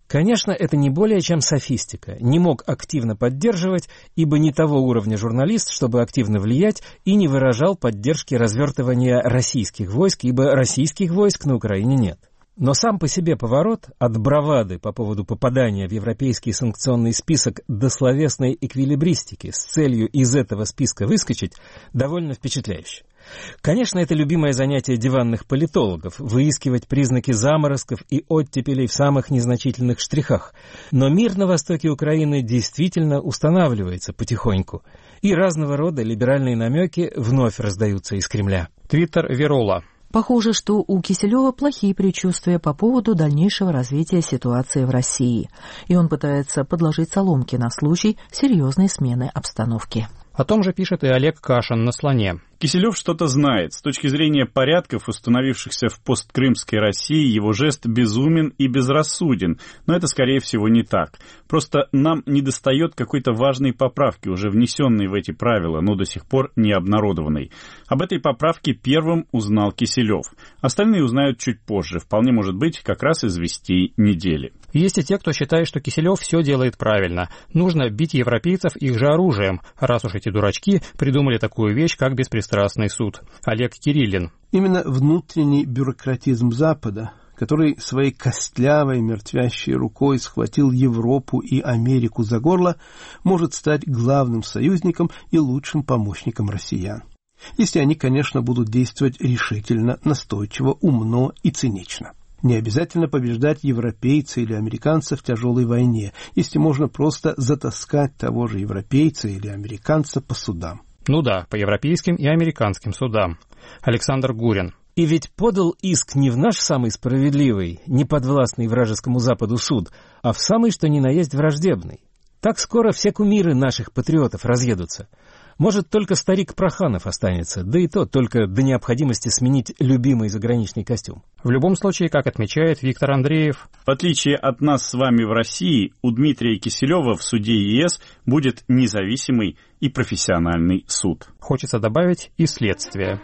Конечно, это не более чем софистика. Не мог активно поддерживать, ибо не того уровня журналист, чтобы активно влиять, и не выражал поддержки развертывания российских войск, ибо российских войск на Украине нет. Но сам по себе поворот от бравады по поводу попадания в европейский санкционный список до словесной эквилибристики с целью из этого списка выскочить довольно впечатляюще. Конечно, это любимое занятие диванных политологов – выискивать признаки заморозков и оттепелей в самых незначительных штрихах. Но мир на востоке Украины действительно устанавливается потихоньку, и разного рода либеральные намеки вновь раздаются из Кремля. Твиттер Верола. Похоже, что у Киселева плохие предчувствия по поводу дальнейшего развития ситуации в России, и он пытается подложить соломки на случай серьезной смены обстановки. О том же пишет и Олег Кашин на «Слоне». Киселев что-то знает. С точки зрения порядков, установившихся в посткрымской России, его жест безумен и безрассуден. Но это, скорее всего, не так. Просто нам недостает какой-то важной поправки, уже внесенной в эти правила, но до сих пор не обнародованной. Об этой поправке первым узнал Киселев. Остальные узнают чуть позже. Вполне может быть, как раз из вестей недели. Есть и те, кто считает, что Киселев все делает правильно. Нужно бить европейцев их же оружием, раз уж эти дурачки придумали такую вещь, как беспристрастный суд. Олег Кириллин. Именно внутренний бюрократизм Запада, который своей костлявой, мертвящей рукой схватил Европу и Америку за горло, может стать главным союзником и лучшим помощником россиян. Если они, конечно, будут действовать решительно, настойчиво, умно и цинично. Не обязательно побеждать европейца или американца в тяжелой войне, если можно просто затаскать того же европейца или американца по судам. Ну да, по европейским и американским судам. Александр Гурин. И ведь подал иск не в наш самый справедливый, не подвластный вражескому Западу суд, а в самый что ни на есть враждебный. Так скоро все кумиры наших патриотов разъедутся. Может, только старик Проханов останется, да и то только до необходимости сменить любимый заграничный костюм. В любом случае, как отмечает Виктор Андреев, в отличие от нас с вами в России, у Дмитрия Киселева в суде ЕС будет независимый и профессиональный суд. Хочется добавить и следствие.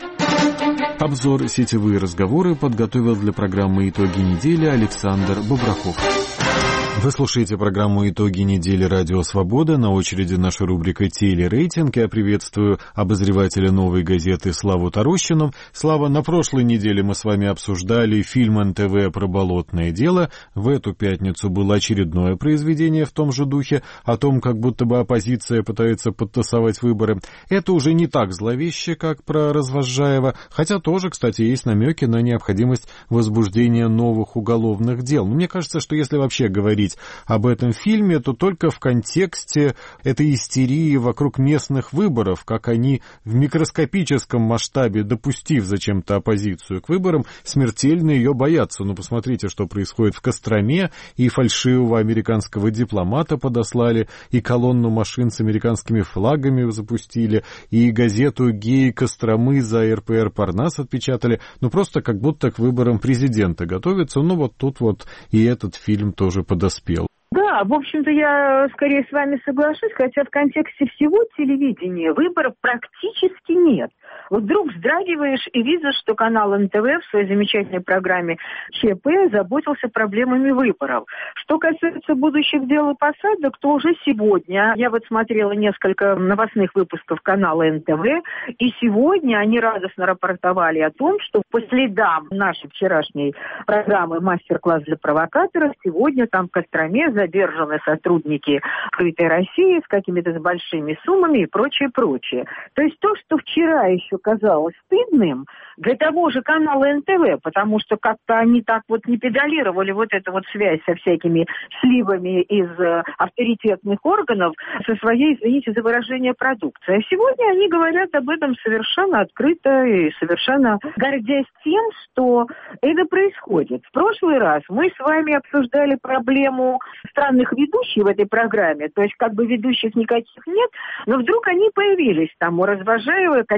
Обзор «Сетевые разговоры» подготовил для программы «Итоги недели» Александр Бобраков. Вы слушаете программу «Итоги недели. Радио Свобода». На очереди наша рубрика «Телерейтинг». Я приветствую обозревателя «Новой газеты» Славу Тарощину. Слава, на прошлой неделе мы с вами обсуждали фильм эн тэ вэ про болотное дело. В эту пятницу было очередное произведение в том же духе, о том, как будто бы оппозиция пытается подтасовать выборы. Это уже не так зловеще, как про Развозжаева, хотя тоже, кстати, есть намеки на необходимость возбуждения новых уголовных дел. Но мне кажется, что если вообще говорить об этом фильме, то только в контексте этой истерии вокруг местных выборов, как они в микроскопическом масштабе, допустив зачем-то оппозицию к выборам, смертельно ее боятся. Ну, посмотрите, что происходит в Костроме, и фальшивого американского дипломата подослали, и колонну машин с американскими флагами запустили, и газету «Геи Костромы» за эр пэ эр Парнас отпечатали. Ну, просто как будто к выборам президента готовятся. Ну, вот тут вот и этот фильм тоже подоспел. Да, в общем-то, я скорее с вами соглашусь, хотя в контексте всего телевидения выборов практически нет. Вот вдруг вздрагиваешь и видишь, что канал эн тэ вэ в своей замечательной программе ЧП заботился проблемами выборов. Что касается будущих дел и посадок, то уже сегодня, я вот смотрела несколько новостных выпусков канала эн тэ вэ, и сегодня они радостно рапортовали о том, что по следам нашей вчерашней программы «Мастер-класс для провокаторов» сегодня там в Костроме задержаны сотрудники «Открытой России» с какими-то с большими суммами и прочее, прочее. То есть то, что вчера еще казалось стыдным для того же канала эн тэ вэ, потому что как-то они так вот не педалировали вот эту вот связь со всякими сливами из э, авторитетных органов со своей, извините за выражение, продукцией. А сегодня они говорят об этом совершенно открыто и совершенно гордясь тем, что это происходит. В прошлый раз мы с вами обсуждали проблему странных ведущих в этой программе, то есть как бы ведущих никаких нет, но вдруг они появились там у Развозжаева какие-то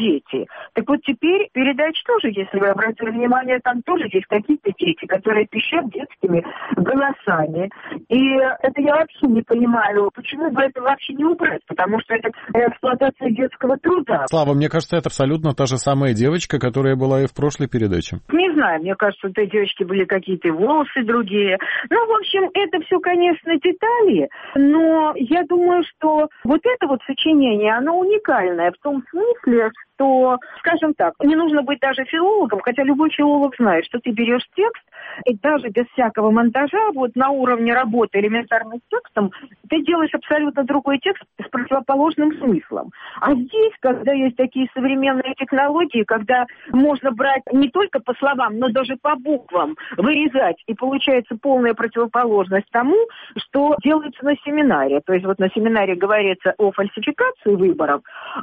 дети. Так вот теперь передача тоже, если вы обратили внимание, там тоже есть какие-то дети, которые пищат детскими голосами. И это я вообще не понимаю, почему бы это вообще не убрать, потому что это эксплуатация детского труда. Слава, мне кажется, это абсолютно та же самая девочка, которая была и в прошлой передаче. Не знаю, мне кажется, у этой девочки были какие-то волосы другие. Ну, в общем, это все, конечно, детали, но я думаю, что вот это вот сочинение, оно уникальное в том смысле, что, скажем так, не нужно быть даже филологом, хотя любой филолог знает, что ты берешь текст, и даже без всякого монтажа, вот на уровне работы элементарным текстом, ты делаешь абсолютно другой текст с противоположным смыслом. А здесь, когда есть такие современные технологии, когда можно брать не только по словам, но даже по буквам, вырезать, и получается полная противоположность тому, что делается на семинаре. То есть вот на семинаре говорится о фальсификации выборов,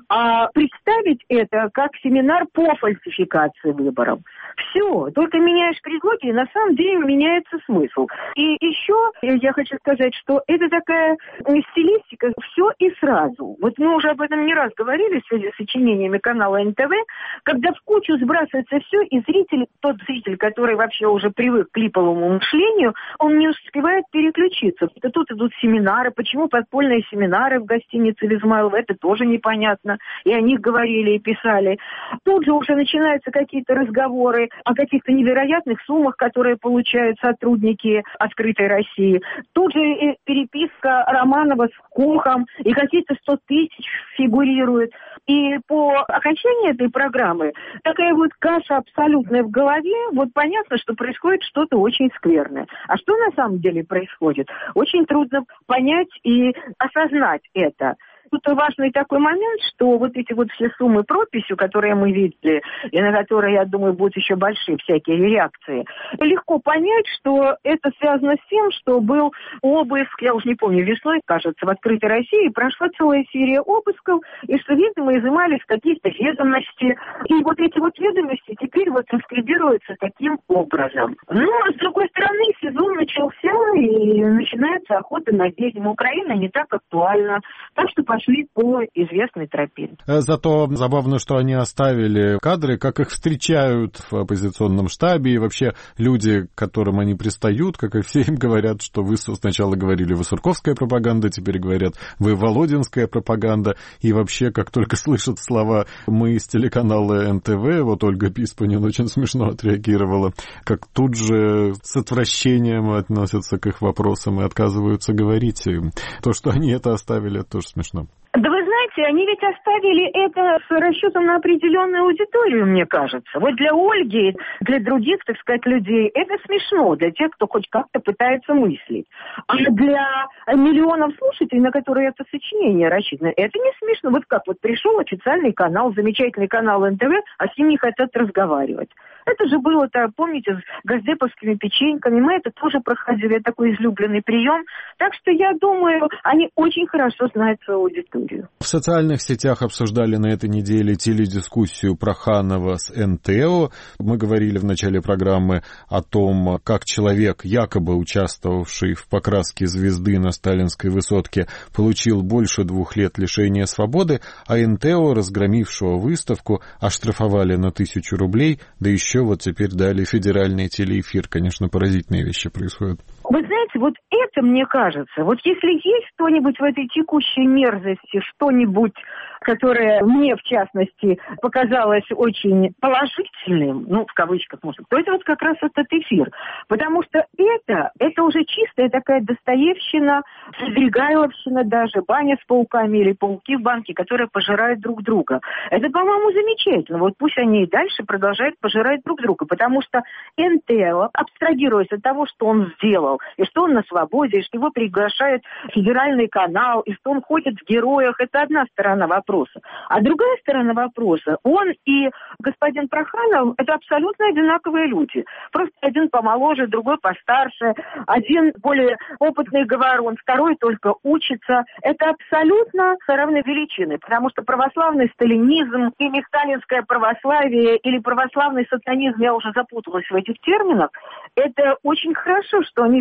а представить это как семинар по фальсификации выборов. Все, только меняешь предлоги, и на самом деле меняется смысл. И еще я хочу сказать, что это такая стилистика «все и сразу». Вот мы уже об этом не раз говорили в связи с сочинениями канала эн тэ вэ, когда в кучу сбрасывается все, и зритель, тот зритель, который вообще уже привык к клиповому мышлению, он не успевает переключиться. Тут идут семинары, почему подпольные семинары в гостинице в Измайлово, это тоже непонятно. И о них говорили и писали. Тут же уже начинаются какие-то разговоры о каких-то невероятных суммах, которые получают сотрудники «Открытой России». Тут же и переписка Романова с Кохом, и какие-то сто тысяч фигурируют. И по окончании этой программы такая вот каша абсолютная в голове, вот понятно, что происходит что-то очень скверное. А что на самом деле происходит? Очень трудно понять и осознать это. Тут важный такой момент, что вот эти вот все суммы прописью, которые мы видели, и на которые, я думаю, будут еще большие всякие реакции, легко понять, что это связано с тем, что был обыск, я уже не помню, весной, кажется, в «Открытой России» прошла целая серия обысков, и что, видимо, изымались какие-то ведомости. И вот эти вот ведомости теперь вот транскрибируются таким образом. Ну, а с другой стороны, сезон начался, и начинается охота на ведьм. Украина не так актуальна. Так что шли по известной тропе. Зато забавно, что они оставили кадры, как их встречают в оппозиционном штабе, и вообще люди, к которым они пристают, как и все им говорят, что вы сначала говорили вы сурковская пропаганда, теперь говорят вы володинская пропаганда, и вообще, как только слышат слова мы из телеканала эн тэ вэ, вот Ольга Писпанин очень смешно отреагировала, как тут же с отвращением относятся к их вопросам и отказываются говорить. И то, что они это оставили, это тоже смешно. Да вы знаете, они ведь оставили это с расчетом на определенную аудиторию, мне кажется. Вот для Ольги, для других, так сказать, людей это смешно, для тех, кто хоть как-то пытается мыслить. А для миллионов слушателей, на которые это сочинение рассчитано, это не смешно. Вот как вот пришел официальный канал, замечательный канал эн тэ вэ, а с ним не хотят разговаривать. Это же было-то, помните, с газдеповскими печеньками, мы это тоже проходили, такой излюбленный прием. Так что я думаю, они очень хорошо знают свою аудиторию. В социальных сетях обсуждали на этой неделе теледискуссию Проханова с эн тэ о. Мы говорили в начале программы о том, как человек, якобы участвовавший в покраске звезды на Сталинской высотке, получил больше двух лет лишения свободы, а эн тэ о, разгромившего выставку, оштрафовали на тысячу рублей, да еще вот теперь дали федеральный телеэфир. Конечно, поразительные вещи происходят. Вы знаете, вот это, мне кажется, вот если есть что-нибудь в этой текущей мерзости, что-нибудь, которое мне, в частности, показалось очень положительным, ну, в кавычках, может, то это вот как раз этот эфир. Потому что это, это уже чистая такая достоевщина, Стригайловщина даже, баня с пауками или пауки в банке, которые пожирают друг друга. Это, по-моему, замечательно. Вот пусть они и дальше продолжают пожирать друг друга, потому что эн тэ о, абстрагируясь от того, что он сделал, и что он на свободе, и что его приглашает федеральный канал, и что он ходит в героях, это одна сторона вопроса. А другая сторона вопроса, он и господин Проханов, это абсолютно одинаковые люди. Просто один помоложе, другой постарше, один более опытный говорун, второй только учится. Это абсолютно равной величины, потому что православный сталинизм или сталинское православие, или православный сатанизм, я уже запуталась в этих терминах, это очень хорошо, что они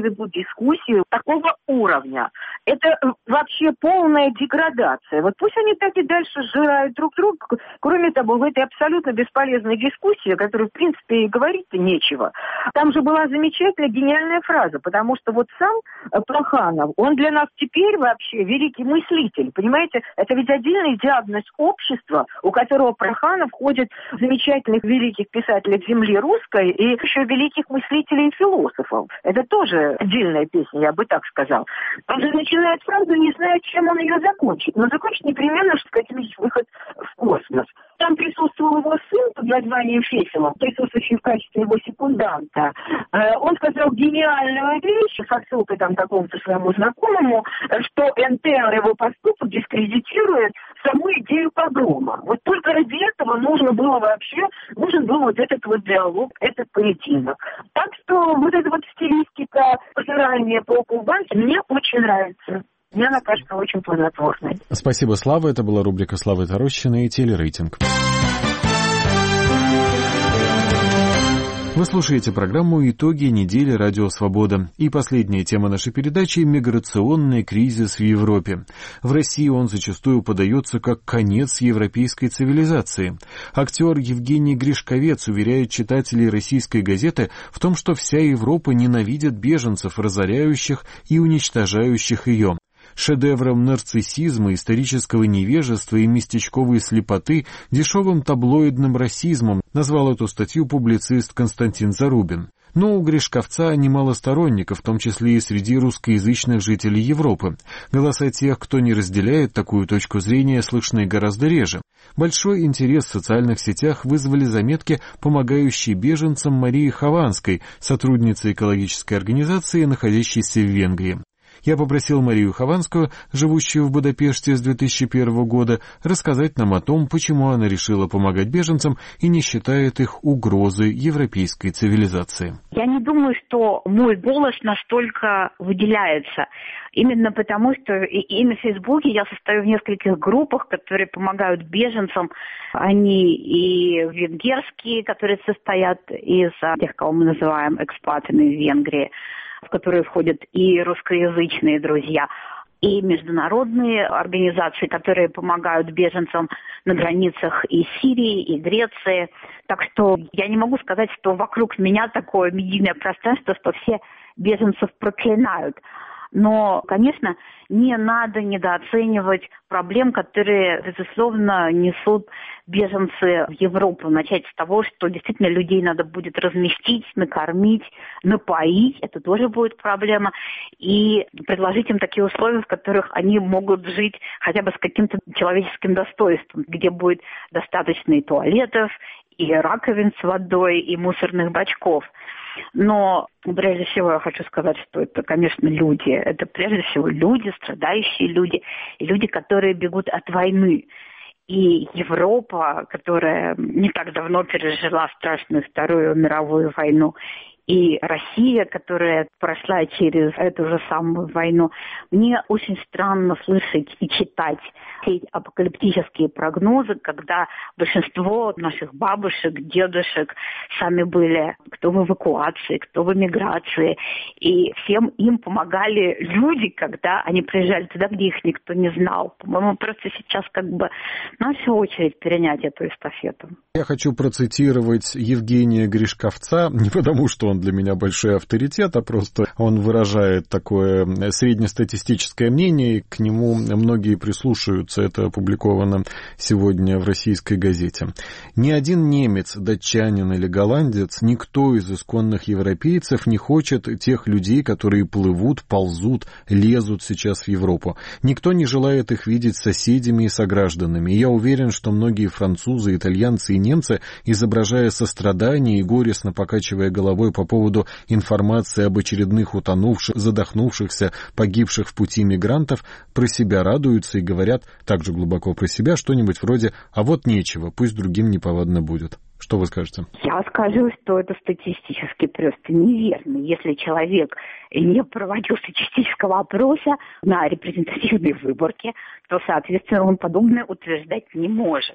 ведут дискуссии такого уровня. Это вообще полная деградация. Вот пусть они так и дальше сжирают друг друга. Кроме того, в этой абсолютно бесполезной дискуссии, о которой, в принципе, и говорить-то нечего, там же была замечательная, гениальная фраза, потому что вот сам Плеханов, он для нас теперь вообще великий мыслитель, понимаете? Это ведь отдельный диагноз общества, у которого Плеханов входит в замечательных великих писателей земли русской и еще великих мыслителей и философов. Это тоже отдельная песня, я бы так сказал. Он же начинает фразу, не зная, чем он ее закончит. Но закончит непременно, что каким-нибудь выход в космос. Там присутствовал его сын под названием Фефелов, присутствующий в качестве его секунданта. Он сказал гениальную вещь, с отсылкой там к какому-то своему знакомому, что эн тэ эр его поступок дискредитирует саму идею погрома. Вот только ради этого нужно было вообще, нужен был вот этот вот диалог, этот поединок. Так что вот эта вот стилистика пожирания паука в банке мне очень нравится. Мне она кажется очень плодотворной. Спасибо, Слава. Это была рубрика Славы Тарощиной и телерейтинг. Вы слушаете программу «Итоги недели. Радио Свобода». И последняя тема нашей передачи – миграционный кризис в Европе. В России он зачастую подается как конец европейской цивилизации. Актер Евгений Гришковец уверяет читателей российской газеты в том, что вся Европа ненавидит беженцев, разоряющих и уничтожающих ее. Шедевром нарциссизма, исторического невежества и местечковой слепоты, дешевым таблоидным расизмом назвал эту статью публицист Константин Зарубин. Но у Гришковца немало сторонников, в том числе и среди русскоязычных жителей Европы. Голоса тех, кто не разделяет такую точку зрения, слышны гораздо реже. Большой интерес в социальных сетях вызвали заметки, помогающие беженцам Марии Хованской, сотрудницы экологической организации, находящейся в Венгрии. Я попросил Марию Хованскую, живущую в Будапеште с две тысячи первого года, рассказать нам о том, почему она решила помогать беженцам и не считает их угрозой европейской цивилизации. Я не думаю, что мой голос настолько выделяется. Именно потому, что и, и на Фейсбуке я состою в нескольких группах, которые помогают беженцам. Они и венгерские, которые состоят из тех, кого мы называем экспатами в Венгрии, в которые входят и русскоязычные друзья, и международные организации, которые помогают беженцам на границах и Сирии, и Греции. Так что я не могу сказать, что вокруг меня такое медийное пространство, что все беженцев проклинают. Но, конечно, не надо недооценивать проблем, которые, безусловно, несут беженцы в Европу. Начать с того, что действительно людей надо будет разместить, накормить, напоить. Это тоже будет проблема. И предложить им такие условия, в которых они могут жить хотя бы с каким-то человеческим достоинством, где будет достаточно и туалетов, и раковин с водой, и мусорных бачков. Но прежде всего я хочу сказать, что это, конечно, люди. Это прежде всего люди, страдающие люди, и люди, которые бегут от войны. И Европа, которая не так давно пережила страшную Вторую мировую войну, и Россия, которая прошла через эту же самую войну. Мне очень странно слышать и читать эти апокалиптические прогнозы, когда большинство наших бабушек, дедушек сами были кто в эвакуации, кто в эмиграции. И всем им помогали люди, когда они приезжали туда, где их никто не знал. По-моему, просто сейчас как бы наша очередь перенять эту эстафету. Я хочу процитировать Евгения Гришковца, не потому что он для меня большой авторитет, а просто он выражает такое среднестатистическое мнение, и к нему многие прислушаются. Это опубликовано сегодня в российской газете. Ни один немец, датчанин или голландец, никто из исконных европейцев не хочет тех людей, которые плывут, ползут, лезут сейчас в Европу. Никто не желает их видеть соседями и согражданами. И я уверен, что многие французы, итальянцы и немцы, изображая сострадание и горестно покачивая головой по поводу информации об очередных утонувших, задохнувшихся, погибших в пути мигрантов, про себя радуются и говорят также глубоко про себя что-нибудь вроде «а вот нечего, пусть другим неповадно будет». Что вы скажете? Я скажу, что это статистически просто неверно. Если человек не проводил статистического опроса на репрезентативной выборке, то, соответственно, он подобное утверждать не может.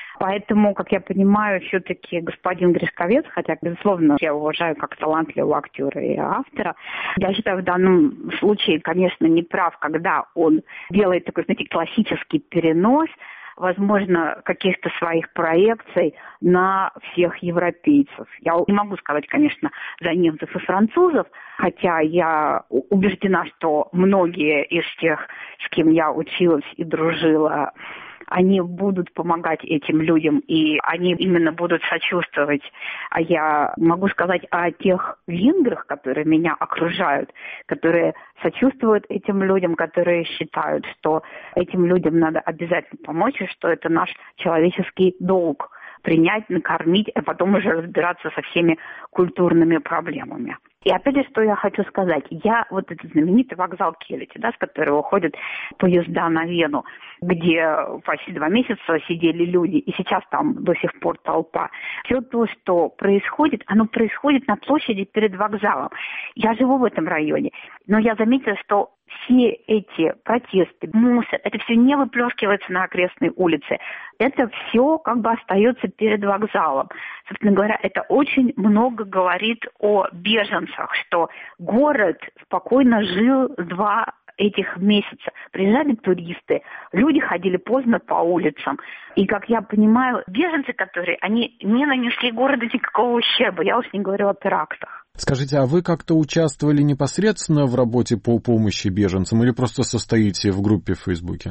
Поэтому, как я понимаю, все-таки господин Гришковец, хотя, безусловно, я уважаю как талантливого актера и автора, я считаю, в данном случае, конечно, не прав, когда он делает такой, знаете, классический перенос, возможно, каких-то своих проекций на всех европейцев. Я не могу сказать, конечно, за немцев и французов, хотя я убеждена, что многие из тех, с кем я училась и дружила, они будут помогать этим людям, и они именно будут сочувствовать. А я могу сказать о тех венграх, которые меня окружают, которые сочувствуют этим людям, которые считают, что этим людям надо обязательно помочь, и что это наш человеческий долг – принять, накормить, а потом уже разбираться со всеми культурными проблемами. И опять же, что я хочу сказать. Я вот этот знаменитый вокзал Келети, да, с которого ходят поезда на Вену, где почти два месяца сидели люди, и сейчас там до сих пор толпа. Все то, что происходит, оно происходит на площади перед вокзалом. Я живу в этом районе, но я заметила, что все эти протесты, мусор, это все не выплескивается на окрестные улицы. Это все как бы остается перед вокзалом. Собственно говоря, это очень много говорит о беженцах, что город спокойно жил два этих месяца. Приезжали туристы, люди ходили поздно по улицам. И, как я понимаю, беженцы, которые, они не нанесли городу никакого ущерба. Я уж не говорю о терактах. Скажите, а вы как-то участвовали непосредственно в работе по помощи беженцам или просто состоите в группе в Фейсбуке?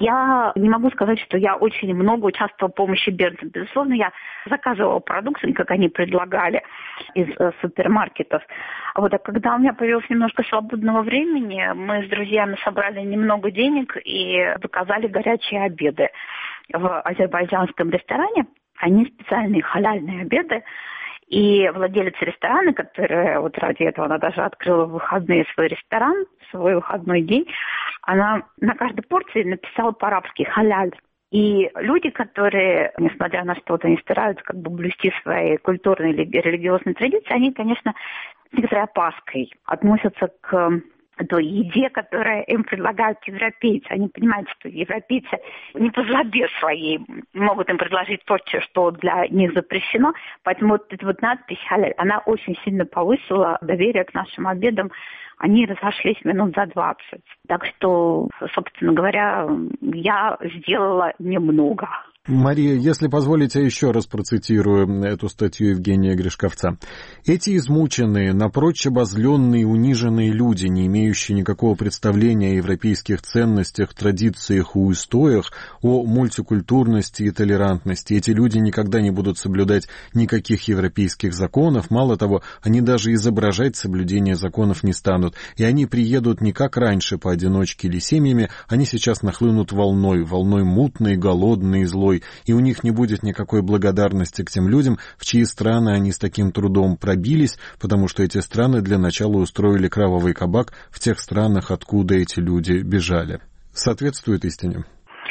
Я не могу сказать, что я очень много участвовала в помощи беженцам. Безусловно, я заказывала продукцию, как они предлагали, из э, супермаркетов. Вот, а когда у меня появилось немножко свободного времени, мы с друзьями собрали немного денег и заказали горячие обеды в азербайджанском ресторане. Они специальные халяльные обеды. И владелец ресторана, которая вот ради этого, она даже открыла в выходные свой ресторан, свой выходной день, она на каждой порции написала по-арабски «халяль». И люди, которые, несмотря на что-то, не стараются как бы блюсти свои культурные или религиозные традиции, они, конечно, с некоторой опаской относятся к той еде, которую им предлагают европейцы. Они понимают, что европейцы не по злобе своей могут им предложить то, что для них запрещено. Поэтому вот эта вот надпись «халяль», она очень сильно повысила доверие к нашим обедам. Они разошлись минут за двадцать. Так что, собственно говоря, я сделала немного. Мария, если позволите, я еще раз процитирую эту статью Евгения Гришковца. «Эти измученные, напрочь обозленные, униженные люди, не имеющие никакого представления о европейских ценностях, традициях и устоях, о мультикультурности и толерантности, эти люди никогда не будут соблюдать никаких европейских законов, мало того, они даже изображать соблюдение законов не станут, и они приедут не как раньше поодиночке или семьями, они сейчас нахлынут волной, волной мутной, голодной и злой, и у них не будет никакой благодарности к тем людям, в чьи страны они с таким трудом пробились, потому что эти страны для начала устроили кровавый кабак в тех странах, откуда эти люди бежали». Соответствует истине?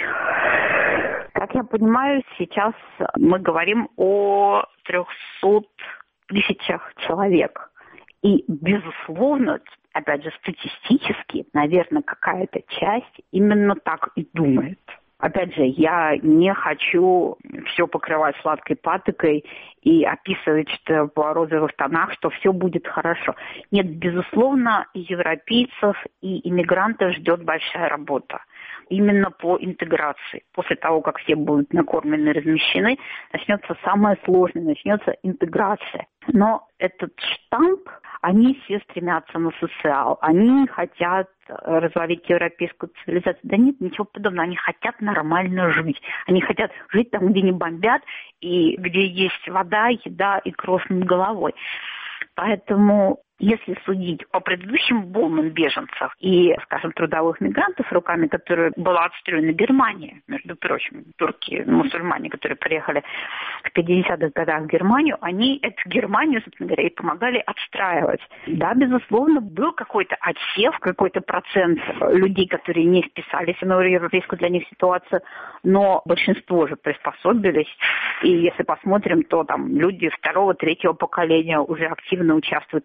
Как я понимаю, сейчас мы говорим о трехстах тысячах человек. И, безусловно, опять же, статистически, наверное, какая-то часть именно так и думает. Опять же, я не хочу все покрывать сладкой патокой и описывать, что в розовых тонах, что все будет хорошо. Нет, безусловно, европейцев и иммигрантов ждет большая работа. Именно по интеграции. После того, как все будут накормлены и размещены, начнется самое сложное, начнется интеграция. Но этот штамп, они все стремятся на социал. Они хотят развалить европейскую цивилизацию. Да нет, ничего подобного. Они хотят нормально жить. Они хотят жить там, где не бомбят, и где есть вода, еда и кровь над головой. Поэтому, если судить по предыдущим волнам беженцев и, скажем, трудовых мигрантов, руками которых была отстроена Германия, между прочим, турки, мусульмане, которые приехали в пятидесятых годах в Германию, они эту Германию, собственно говоря, и помогали отстраивать. Да, безусловно, был какой-то отсев, какой-то процент людей, которые не вписались в новую европейскую для них ситуацию, но большинство же приспособились. И если посмотрим, то там люди второго, третьего поколения уже активно участвуют и в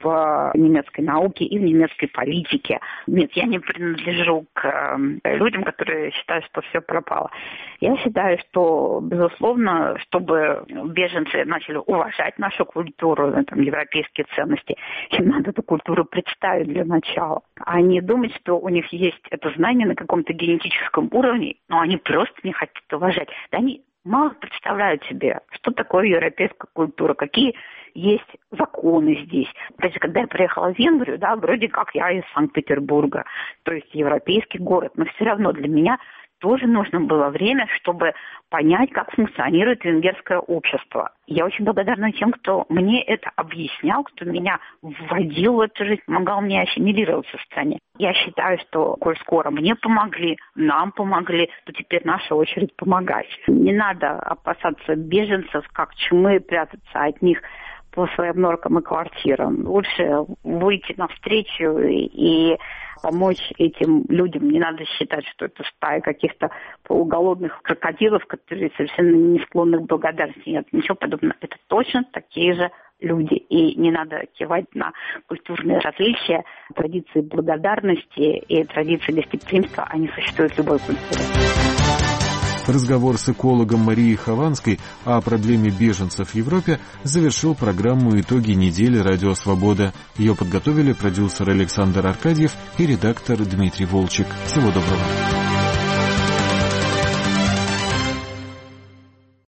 в немецкой науке и в немецкой политике. Нет, я не принадлежу к людям, которые считают, что все пропало. Я считаю, что, безусловно, чтобы беженцы начали уважать нашу культуру, там, европейские ценности, им надо эту культуру представить для начала, а не думать, что у них есть это знание на каком-то генетическом уровне, но они просто не хотят уважать. Да они мало представляют себе, что такое европейская культура, какие есть законы здесь. Даже когда я приехала в Венгрию, да, вроде как я из Санкт-Петербурга, то есть европейский город, но все равно для меня тоже нужно было время, чтобы понять, как функционирует венгерское общество. Я очень благодарна тем, кто мне это объяснял, кто меня вводил в эту жизнь, помогал мне ассимилироваться в стране. Я считаю, что, коль скоро мне помогли, нам помогли, то теперь наша очередь помогать. Не надо опасаться беженцев, как чумы, прятаться от них по своим норкам и квартирам. Лучше выйти навстречу и помочь этим людям. Не надо считать, что это стая каких-то полуголодных крокодилов, которые совершенно не склонны к благодарности. Нет, ничего подобного. Это точно такие же люди. И не надо кивать на культурные различия. Традиции благодарности и традиции гостеприимства, они существуют в любой культуре. Разговор с экологом Марией Хованской о проблеме беженцев в Европе завершил программу «Итоги недели. Радио Свобода». Ее подготовили продюсер Александр Аркадьев и редактор Дмитрий Волчек. Всего доброго.